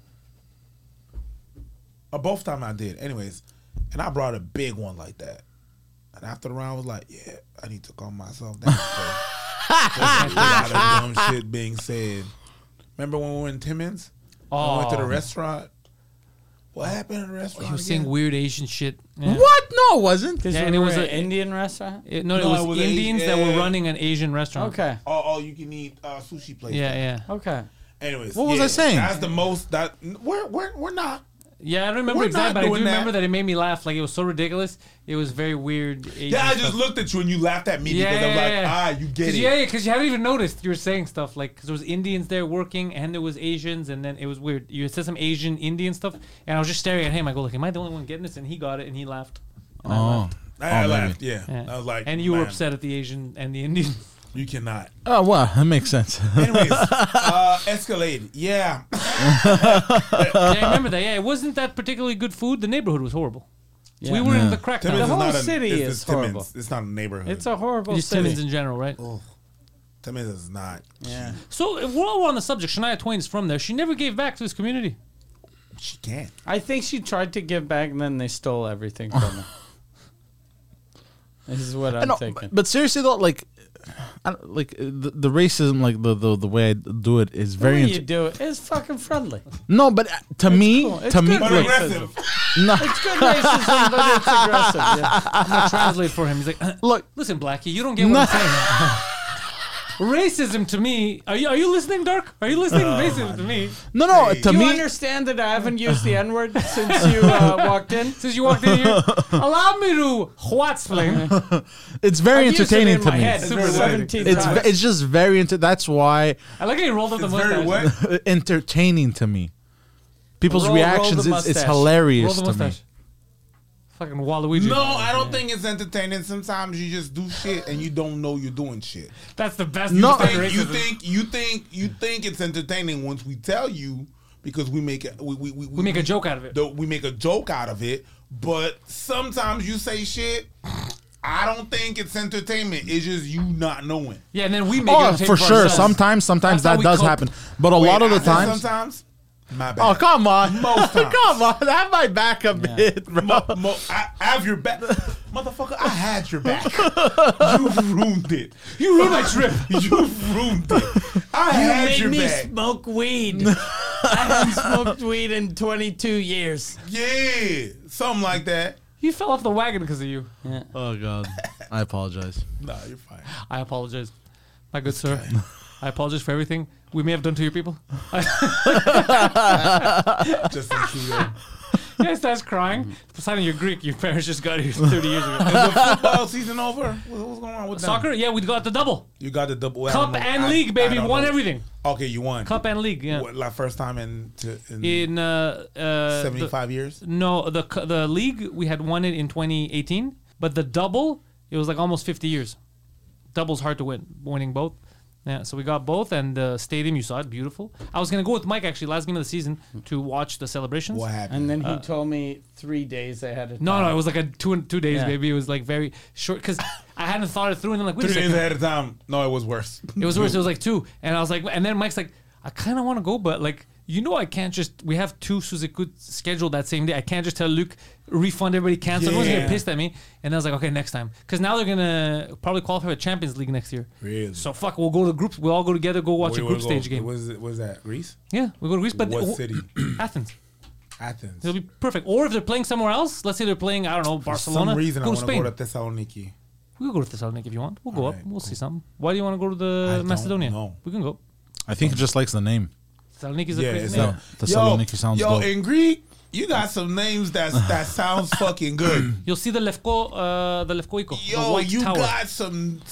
Both time I did, anyways, and I brought a big one like that. And after the round, I was like, yeah, I need to calm myself down. There's a lot of dumb shit being said. Remember when we were in Timmins? I went to the restaurant. What happened in the restaurant? He was again? saying weird Asian shit. Yeah. What? No, it wasn't. Because Yeah, yeah, and it was an a- Indian restaurant. It No, was it was Indians that Asian- were running an Asian restaurant. Okay, Oh, you can eat sushi place. Yeah, yeah. okay. Anyways, What was I saying? That's the most that we're not. Yeah, I don't remember We're exactly, not but I do doing that. remember that it made me laugh. Like, it was so ridiculous. It was very weird. Asian Yeah, I just stuff. looked at you and you laughed at me because I'm like, you get it. Yeah, because you hadn't even noticed you were saying stuff like because there was Indians there working and there was Asians and then it was weird. You said some Asian Indian stuff and I was just staring at him. I go like, am I the only one getting this? And he got it and he laughed. And I Oh. laughed. I maybe. laughed. Yeah. Yeah. I was like, and you were man, upset at the Asian and the Indian. You cannot. Oh, well, that makes sense. Anyways, Escalade. Yeah. Yeah, I remember that. Yeah, it wasn't that particularly good food. The neighborhood was horrible. Yeah. We were Yeah. in the crack Timmins town. The is whole not city it's is Timmins. horrible. It's not a neighborhood. It's a horrible Just city. Timmins in general, right? Timmins is not. Yeah. So if while we're on the subject, Shania Twain is from there. She never gave back to this community. She can't. I think she tried to give back, and then they stole everything from her. This is what I'm No, thinking. but seriously though, like the racism, like the way I do it is The very way you do it is fucking friendly. no, but to me, cool. It's to me, good But like, aggressive. no, It's good racism, but it's aggressive. Yeah. I'm gonna translate for him. He's like, look, listen, Blackie, you don't get what I'm saying. Racism to me. Are you listening, Dark? Are you listening? Racism to me. no, Hey. to Do you me, understand that I haven't used the N word since you walked in? Since you walked in here, allow me to explain. it's very I've used it entertaining in to my me. head Super 17 It's times. it's just very that's why I like how you rolled up the It's mustache. very what? entertaining to me. People's Roll reactions, the it's mustache. Roll hilarious the to me. mustache. Fucking Waluigi. No, I don't think it's entertaining. Sometimes you just do shit and you don't know you're doing shit. That's the best. No. use of You racism. think it's entertaining once we tell you because we make it. We make a joke out of it. We make a joke out of it, but sometimes you say shit. I don't think it's entertainment. It's just you not knowing. Yeah, and then we make Oh, it for sure. ourselves. Sometimes That's how that we does cope. happen, but a lot of the I said times. sometimes. My bad. Oh come on! Most times. Come on! Have my back a bit, bro. I have your back, motherfucker. I had your back. You ruined it. You ruined my trip. You ruined it. I had Made your me back. smoke weed. I haven't smoked weed in 22 years. Yeah, something like that. You fell off the wagon because of you. Oh god, I apologize. Nah, you're fine. I apologize, my good sir. I apologize for everything we may have done to your people. Just intruder. You guys starts crying. Poseidon, you're Greek. Your parents just got here 30 years ago. Is the football season over? What's going on with them? Soccer? Yeah, we got the double. You got the double I Cup don't know. and I- league, I baby. don't Won know. everything. Okay, you won. Cup and league, yeah. What, like first time in 75 years. No, the league, we had won it in 2018. But the double, it was like almost 50 years. Double's hard to win, winning both. Yeah, so we got both, and the stadium, you saw it, beautiful. I was going to go with Mike, actually, last game of the season to watch the celebrations. What happened? And then he told me 3 days ahead of time. No, it was like a 2 days, Yeah. baby. It was like very short, because I hadn't thought it through, and then like, wait 3 a days second. ahead of time. No, it was worse. It was worse. It was like 2. And I was like, and then Mike's like, I kind of want to go, but like, I can't just, we have 2 Suzuki scheduled that same day. I can't just tell Luke, refund everybody, cancel. Everyone's going to Yeah. get pissed at me. And I was like, okay, next time. Because now they're going to probably qualify for Champions League next year. Really? So fuck, we'll go to groups. We'll all go together, go watch a group stage game. Was that Greece? Yeah, we'll go to Greece. But What city? Athens. Athens. It'll be perfect. Or if they're playing somewhere else, let's say they're playing, I don't know, For Barcelona. some reason, I go to want to Spain. go to Thessaloniki. We'll go to Thessaloniki if you want. We'll go up. Alright, We'll cool. see something. Why do you want to go to I the don't Macedonia? know. We can go. I think he just likes the name. Thessaloniki's a Yeah, crazy it's name. Yeah, Thessaloniki sounds yo, dope. in Greek, you got some names that sounds fucking good. You'll see the Lefkoiko, the Yo, white you tower. got some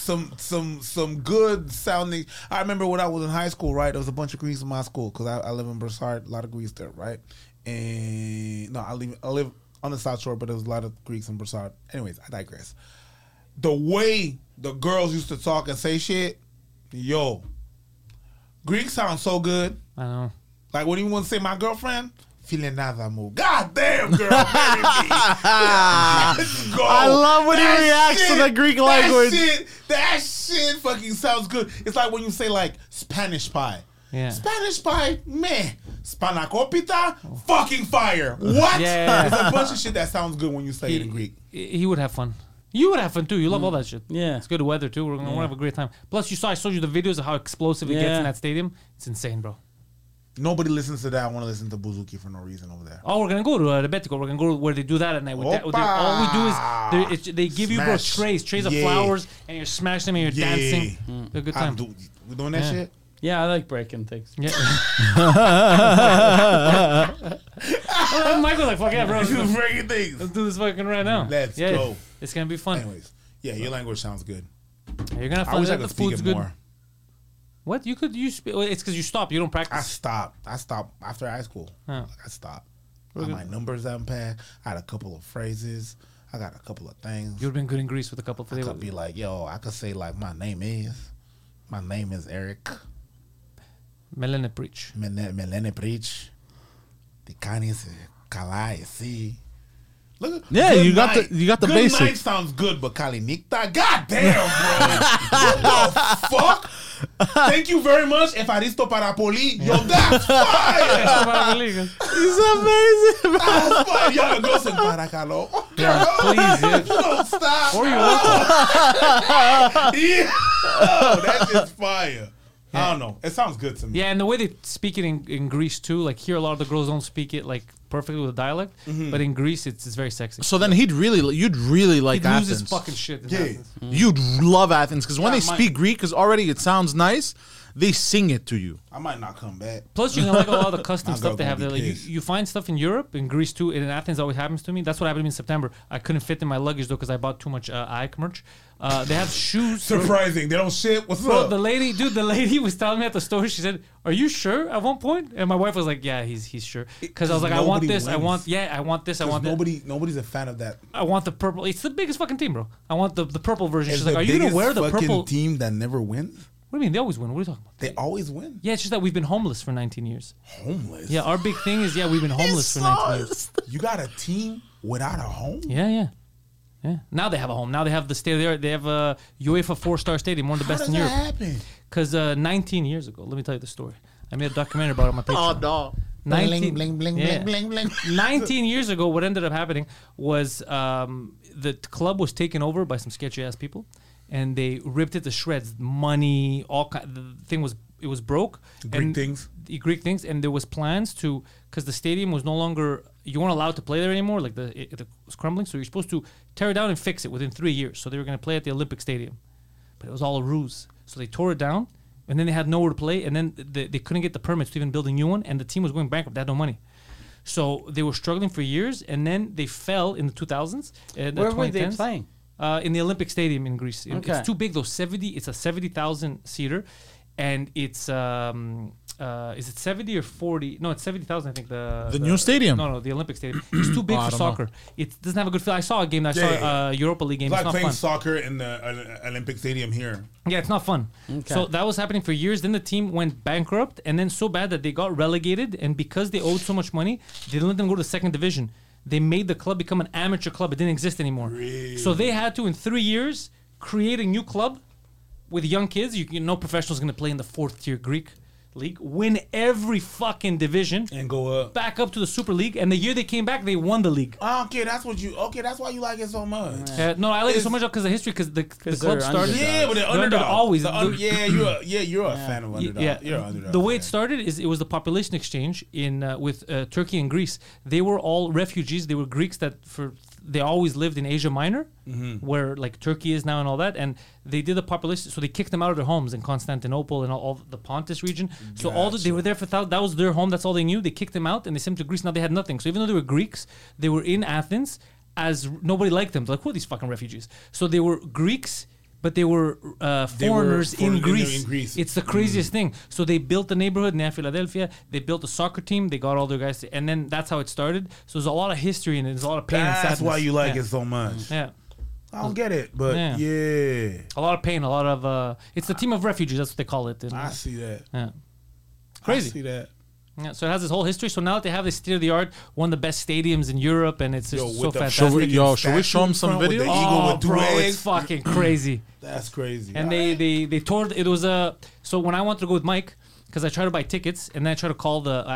good sounding. I remember when I was in high school, right? There was a bunch of Greeks in my school because I live in Broussard, a lot of Greeks there, right? And no, I live on the South Shore, but there was a lot of Greeks in Broussard. Anyways, I digress. The way the girls used to talk and say shit, yo, Greek sounds so good. I know. Like when you want to say my girlfriend, feeling nada mo. God damn, girl, marry me. Let's go. I love when he That reacts to the Greek language. That shit fucking sounds good. It's like when you say like Spanish pie. Yeah. Spanish pie, man. Spanakopita, fucking fire. What? Yeah. There's a bunch of shit that sounds good when you say it in Greek. He would have fun. You would have fun too. You love all that shit. Yeah. It's good weather too. We're gonna have a great time. Plus, I showed you the videos of how explosive it gets Yeah. in that stadium. It's insane, bro. Nobody listens to that. I want to listen to Buzuki for no reason over there. Oh, we're gonna go to Rebetico. We're gonna go where they do that at night. With that, Opa! all we do is they give you bro Smash. trays of Yeah. flowers, and you're smashing them and you're Yeah. dancing. A good time. We doing that Yeah. shit? Yeah, I like breaking things. Yeah. Michael's like, fuck yeah, bro. You Let's breaking things. do this fucking right now. Let's Yeah, go. It's gonna be fun. Anyways, yeah, your language sounds good. You're gonna have I fun. wish I The could speak food's it good. more. What you could it's because you stop. You don't I practice. stopped after high school. Oh. I stopped. I had my numbers unpacked. I had a couple of phrases. I got a couple of things. You've been good in Greece with a couple of I could be like, yo, I could say like my name is Eric Melene preach. Melene Preach. The Canis Kalai see. Look, Yeah, good you got night. the Good basics. night sounds good, but Kalinikta, goddamn, bro. What the fuck? Thank you very much, Evaristo Parapoli. Yo, that's fire. He's amazing, bro. That's fire. Yo, go some Paracalo. Yeah, please, yeah. Don't stop. Or you yeah. Oh, that's just fire. I don't know. It sounds good to me. Yeah, and the way they speak it in Greece too, like here a lot of the girls don't speak it like perfectly with a dialect, but in Greece it's very sexy. So then you'd really like He'd lose Athens. his fucking shit. in Yeah. Athens. You'd love Athens because when Yeah, they I might. speak Greek, because already it sounds nice, they sing it to you. I might not come back. Plus, you can like a lot of the custom My stuff girl they have gonna there. be Like pissed. you find stuff in Europe, in Greece too, and in Athens always happens to me. That's what happened to me in September. I couldn't fit in my luggage though because I bought too much Ike merch. They have shoes. Surprising. They don't shit. What's Bro, up? the lady was telling me at the store. She said, "Are you sure?" At one point, and my wife was like, "Yeah, he's sure." Because I was like, "I want Nobody this. I wins. want this. I want that. Nobody's a fan of that. I want the purple. It's the biggest fucking team, bro. I want the purple version." It's She's like, the "Are you gonna biggest wear the fucking purple?" team that never wins? What do you mean? They always win. What are you talking about? They always win. Yeah, it's just that we've been homeless for 19 years. Homeless. Yeah, our big thing is we've been homeless for 19 years. You got a team without a home? Yeah. Now they have a home. Now they have the state of the art. They have a UEFA 4-star stadium, one of the How best does in that Europe. happen? Because 19 years ago, let me tell you the story. I made a documentary about it on my Patreon. no. 19, Bling, bling, yeah. bling, bling, bling. 19 years ago, what ended up happening was the club was taken over by some sketchy ass people, and they ripped it to shreds. Money, the thing was broke. Greek things. The Greek things, and there was plans to, because the stadium was no longer, you weren't allowed to play there anymore. Like it was crumbling, so you're supposed to tear it down and fix it within 3 years. So they were going to play at the Olympic Stadium, but it was all a ruse. So they tore it down. And then they had nowhere to play, and then they couldn't get the permits to even build a new one, and the team was going bankrupt. They had no money. So they were struggling for years, and then they fell in the 2000s. Where were they playing? In the Olympic Stadium in Greece. Okay. It's too big, though. It's a 70,000 seater, and it's is it 70 or 40? No, it's 70,000. I think the new stadium? No, the Olympic Stadium. It's too big Oh, I for don't know. soccer. It doesn't have a good feel. I saw a game. I Yeah. saw a Europa League game. It's It's like not playing fun. soccer in the Olympic Stadium here. Yeah, it's not fun. Okay. So that was happening for years. Then the team went bankrupt, and then so bad that they got relegated. And because they owed so much money, they didn't let them go to the second division. They made the club become an amateur club. It didn't exist anymore. Really? So they had to, in 3 years, create a new club with young kids. You know, professionals going to play in the 4th tier Greek league, win every fucking division, And go up. back up to the Super League. And the year they came back, they won the league. Okay, that's why you like it so much. No, I like it so It's- much because of history. Because the club they're started. underdogs. Yeah, but the They're underdog. always. You're a fan of underdog. Yeah, You're an underdog. the way it fan. started is it was the population exchange in with Turkey and Greece. They were all refugees. They were Greeks that they always lived in Asia Minor, where like Turkey is now and all that. And they did the population, so they kicked them out of their homes in Constantinople and all the Pontus region. So they were there for that was their home. That's all they knew. They kicked them out and they sent them to Greece. Now they had nothing. So even though they were Greeks, they were in Athens as nobody liked them. They're like, who are these fucking refugees? So they were Greeks. But they were foreigners in Greece. It's the craziest thing. So they built the neighborhood near Philadelphia. They built a soccer team. They got all their guys, and then that's how it started. So there's a lot of history and there's a lot of pain and sadness. That's why you like Yeah. it so much. Yeah, I don't get it, but Yeah. yeah, a lot of pain, a lot of. It's the team of refugees. That's what they call it. And, I see that. yeah. I Crazy. see that. Yeah, so it has this whole history. So now that they have this state of the art, one of the best stadiums in Europe, and it's just Yo, so with the fantastic. Should we show 'em some statue in front with video? the eagle Oh, with two bro, eggs? it's fucking crazy. That's crazy. And they tore it was a so when I wanted to go with Mike because I tried to buy tickets and then I tried to call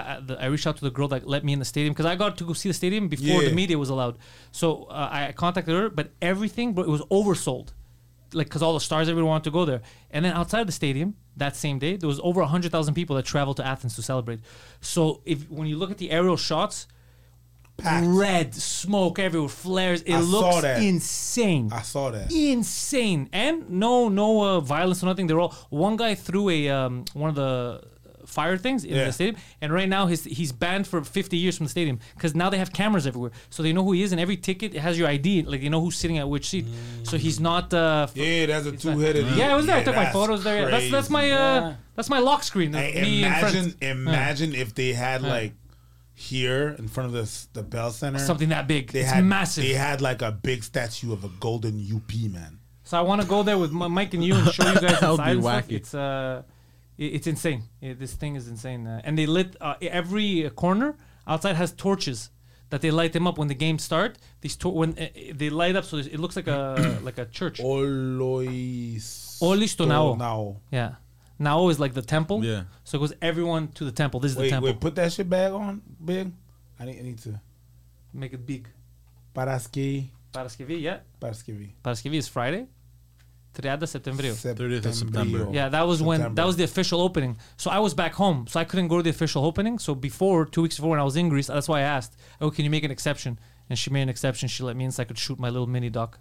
I reached out to the girl that let me in the stadium because I got to go see the stadium before Yeah. the media was allowed. So I contacted her, but everything, but it was oversold, like because all the stars everyone wanted to go there. And then outside the stadium that same day there was over 100,000 people that traveled to Athens to celebrate. So when you look at the aerial shots. Packed. Red smoke everywhere, flares. It I saw looks that. insane. I saw that. Insane, and no violence or nothing. They're all one guy threw a one of the fire things in Yeah. the stadium, and right now he's banned for 50 years from the stadium because now they have cameras everywhere, so they know who he is, and every ticket has your ID, like they know who's sitting at which seat. So he's not. Yeah, that's a two-headed. Yeah, I was there. I took my that's photos there. Yeah. That's my Yeah. that's my lock screen. Hey, me and friends. imagine if they had like here in front of the Bell Center Something that big. They It's had massive. They had like a big statue of a golden UP man. So I want to go there with Mike and you and show you guys That would inside be and stuff. wacky. It's insane. This thing is insane. And they lit every corner outside has torches that they light them up when the games start. These when they light up, so it looks like a church. Oloistonao. Now. Yeah. Now is like the temple. Yeah. So it goes everyone to the temple. This is the Wait, temple. put that shit back on, big. I need to. Make it big. Paraski. Paraskevi, yeah. Paraskivi. Paraskevi is Friday. 30 September. 30th of September. Yeah, that was when September. that was the official opening. So I was back home, so I couldn't go to the official opening. So before 2 weeks before when I was in Greece, that's why I asked, "Oh, can you make an exception?" And she made an exception. She let me in so I could shoot my little mini doc.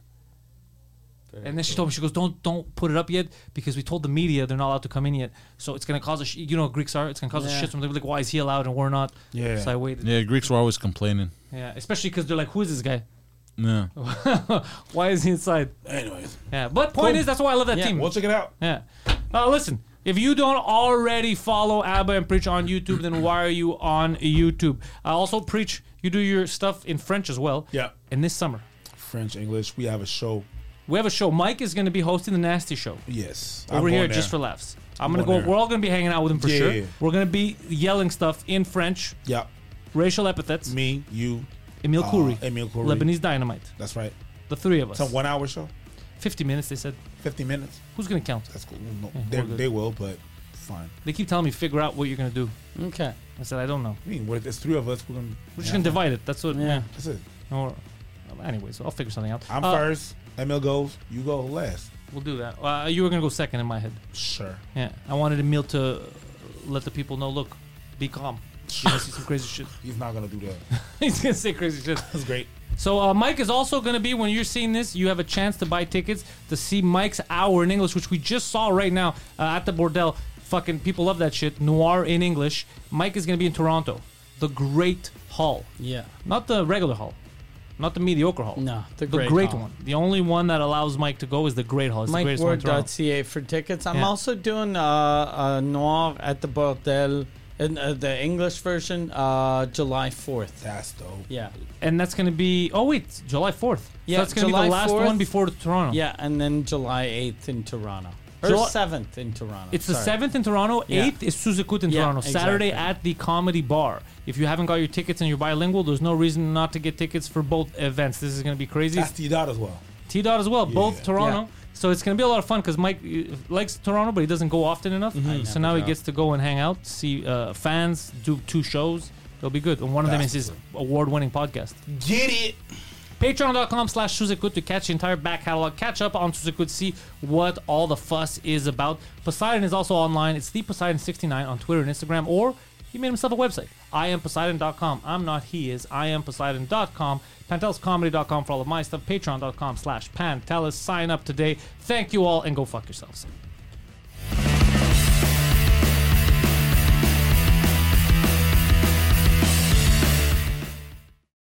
And then she told me, she goes, "Don't put it up yet because we told the media they're not allowed to come in yet. So it's gonna cause a you know what Greeks are. It's gonna cause a shit. They're like, why is he allowed and we're not? Yeah. So I waited. Yeah, Greeks were always complaining. Yeah, especially because they're like, who is this guy? Yeah. Why is he inside? Anyways, Yeah, but point is, that's why I love that team. we'll check it out. Yeah. Listen, if you don't already follow Abba and Preach on YouTube, then why are you on YouTube? Also, Preach, you do your stuff in French as well. Yeah. And this summer, French, English. We have a show. we have a show. Mike is going to be hosting the Nasty Show Yes. over here just for laughs. I'm going to go. going there. We're all going to be hanging out with him for Yeah, sure. yeah. We're going to be yelling stuff in French, Yeah. racial epithets. Me, you, Emile Khoury, Emile Khoury. Lebanese Dynamite. That's right. The three of us. It's a 1 hour show. 50 minutes, they said. 50 minutes. Who's going to count? That's cool. No, we're good. they will, but fine. They keep telling me, figure out what you're going to do. Okay. I said, I don't know. I mean, what if there's 3 of us? We're We're just going to divide it. That's what. Yeah. That's it. Or, anyways, I'll figure something out. I'm first. Emil goes. You go last. We'll do that. You were going to go second in my head. Sure. Yeah. I wanted Emil to let the people know, look, be calm. You're going to see some crazy shit. He's not gonna do that. He's going to say crazy shit. That's great. So Mike is also going to be, when you're seeing this, you have a chance to buy tickets to see Mike's Hour in English, which we just saw right now at the Bordel. Fucking people love that shit. Noir in English. Mike is going to be in Toronto. The Great Hall. Yeah. Not the regular hall. Not the mediocre hall. No, the The great, great hall. one. The only one that allows Mike to go is the Great Hall. It's the greatest one in Toronto. MikeWard.ca for tickets. I'm Yeah. also doing Noir at the Bordel, in the English version, July 4th. That's dope. Yeah. And that's going to be, oh wait, July 4th. Yeah, so that's going to be July the last 4th. one before Toronto. Yeah, and then July 8th in Toronto. Or July- 7th in Toronto. It's the Sorry. 7th in Toronto, Yeah. 8th is Suzukut in Yeah, Toronto. Saturday exactly. at the Comedy Bar. If you haven't got your tickets and you're bilingual, there's no reason not to get tickets for both events. This is going to be crazy. That's T-Dot as well. T-Dot as well, both Yeah. Toronto. Yeah. So it's going to be a lot of fun because Mike likes Toronto, but he doesn't go often enough. So now he go. gets to go and hang out, see fans, do 2 shows. It'll be good. And one of them is That's his award-winning podcast. Get it. Patreon.com/Suzukut to catch the entire back catalog. Catch up on Suzukut, see what all the fuss is about. Poseidon is also online. It's the Poseidon69 on Twitter and Instagram, or he made himself a website. IamPoseidon.com. I'm not he is. IamPoseidon.com. PantelisComedy.com for all of my stuff. Patreon.com/Pantelis. Sign up today. Thank you all and go fuck yourselves.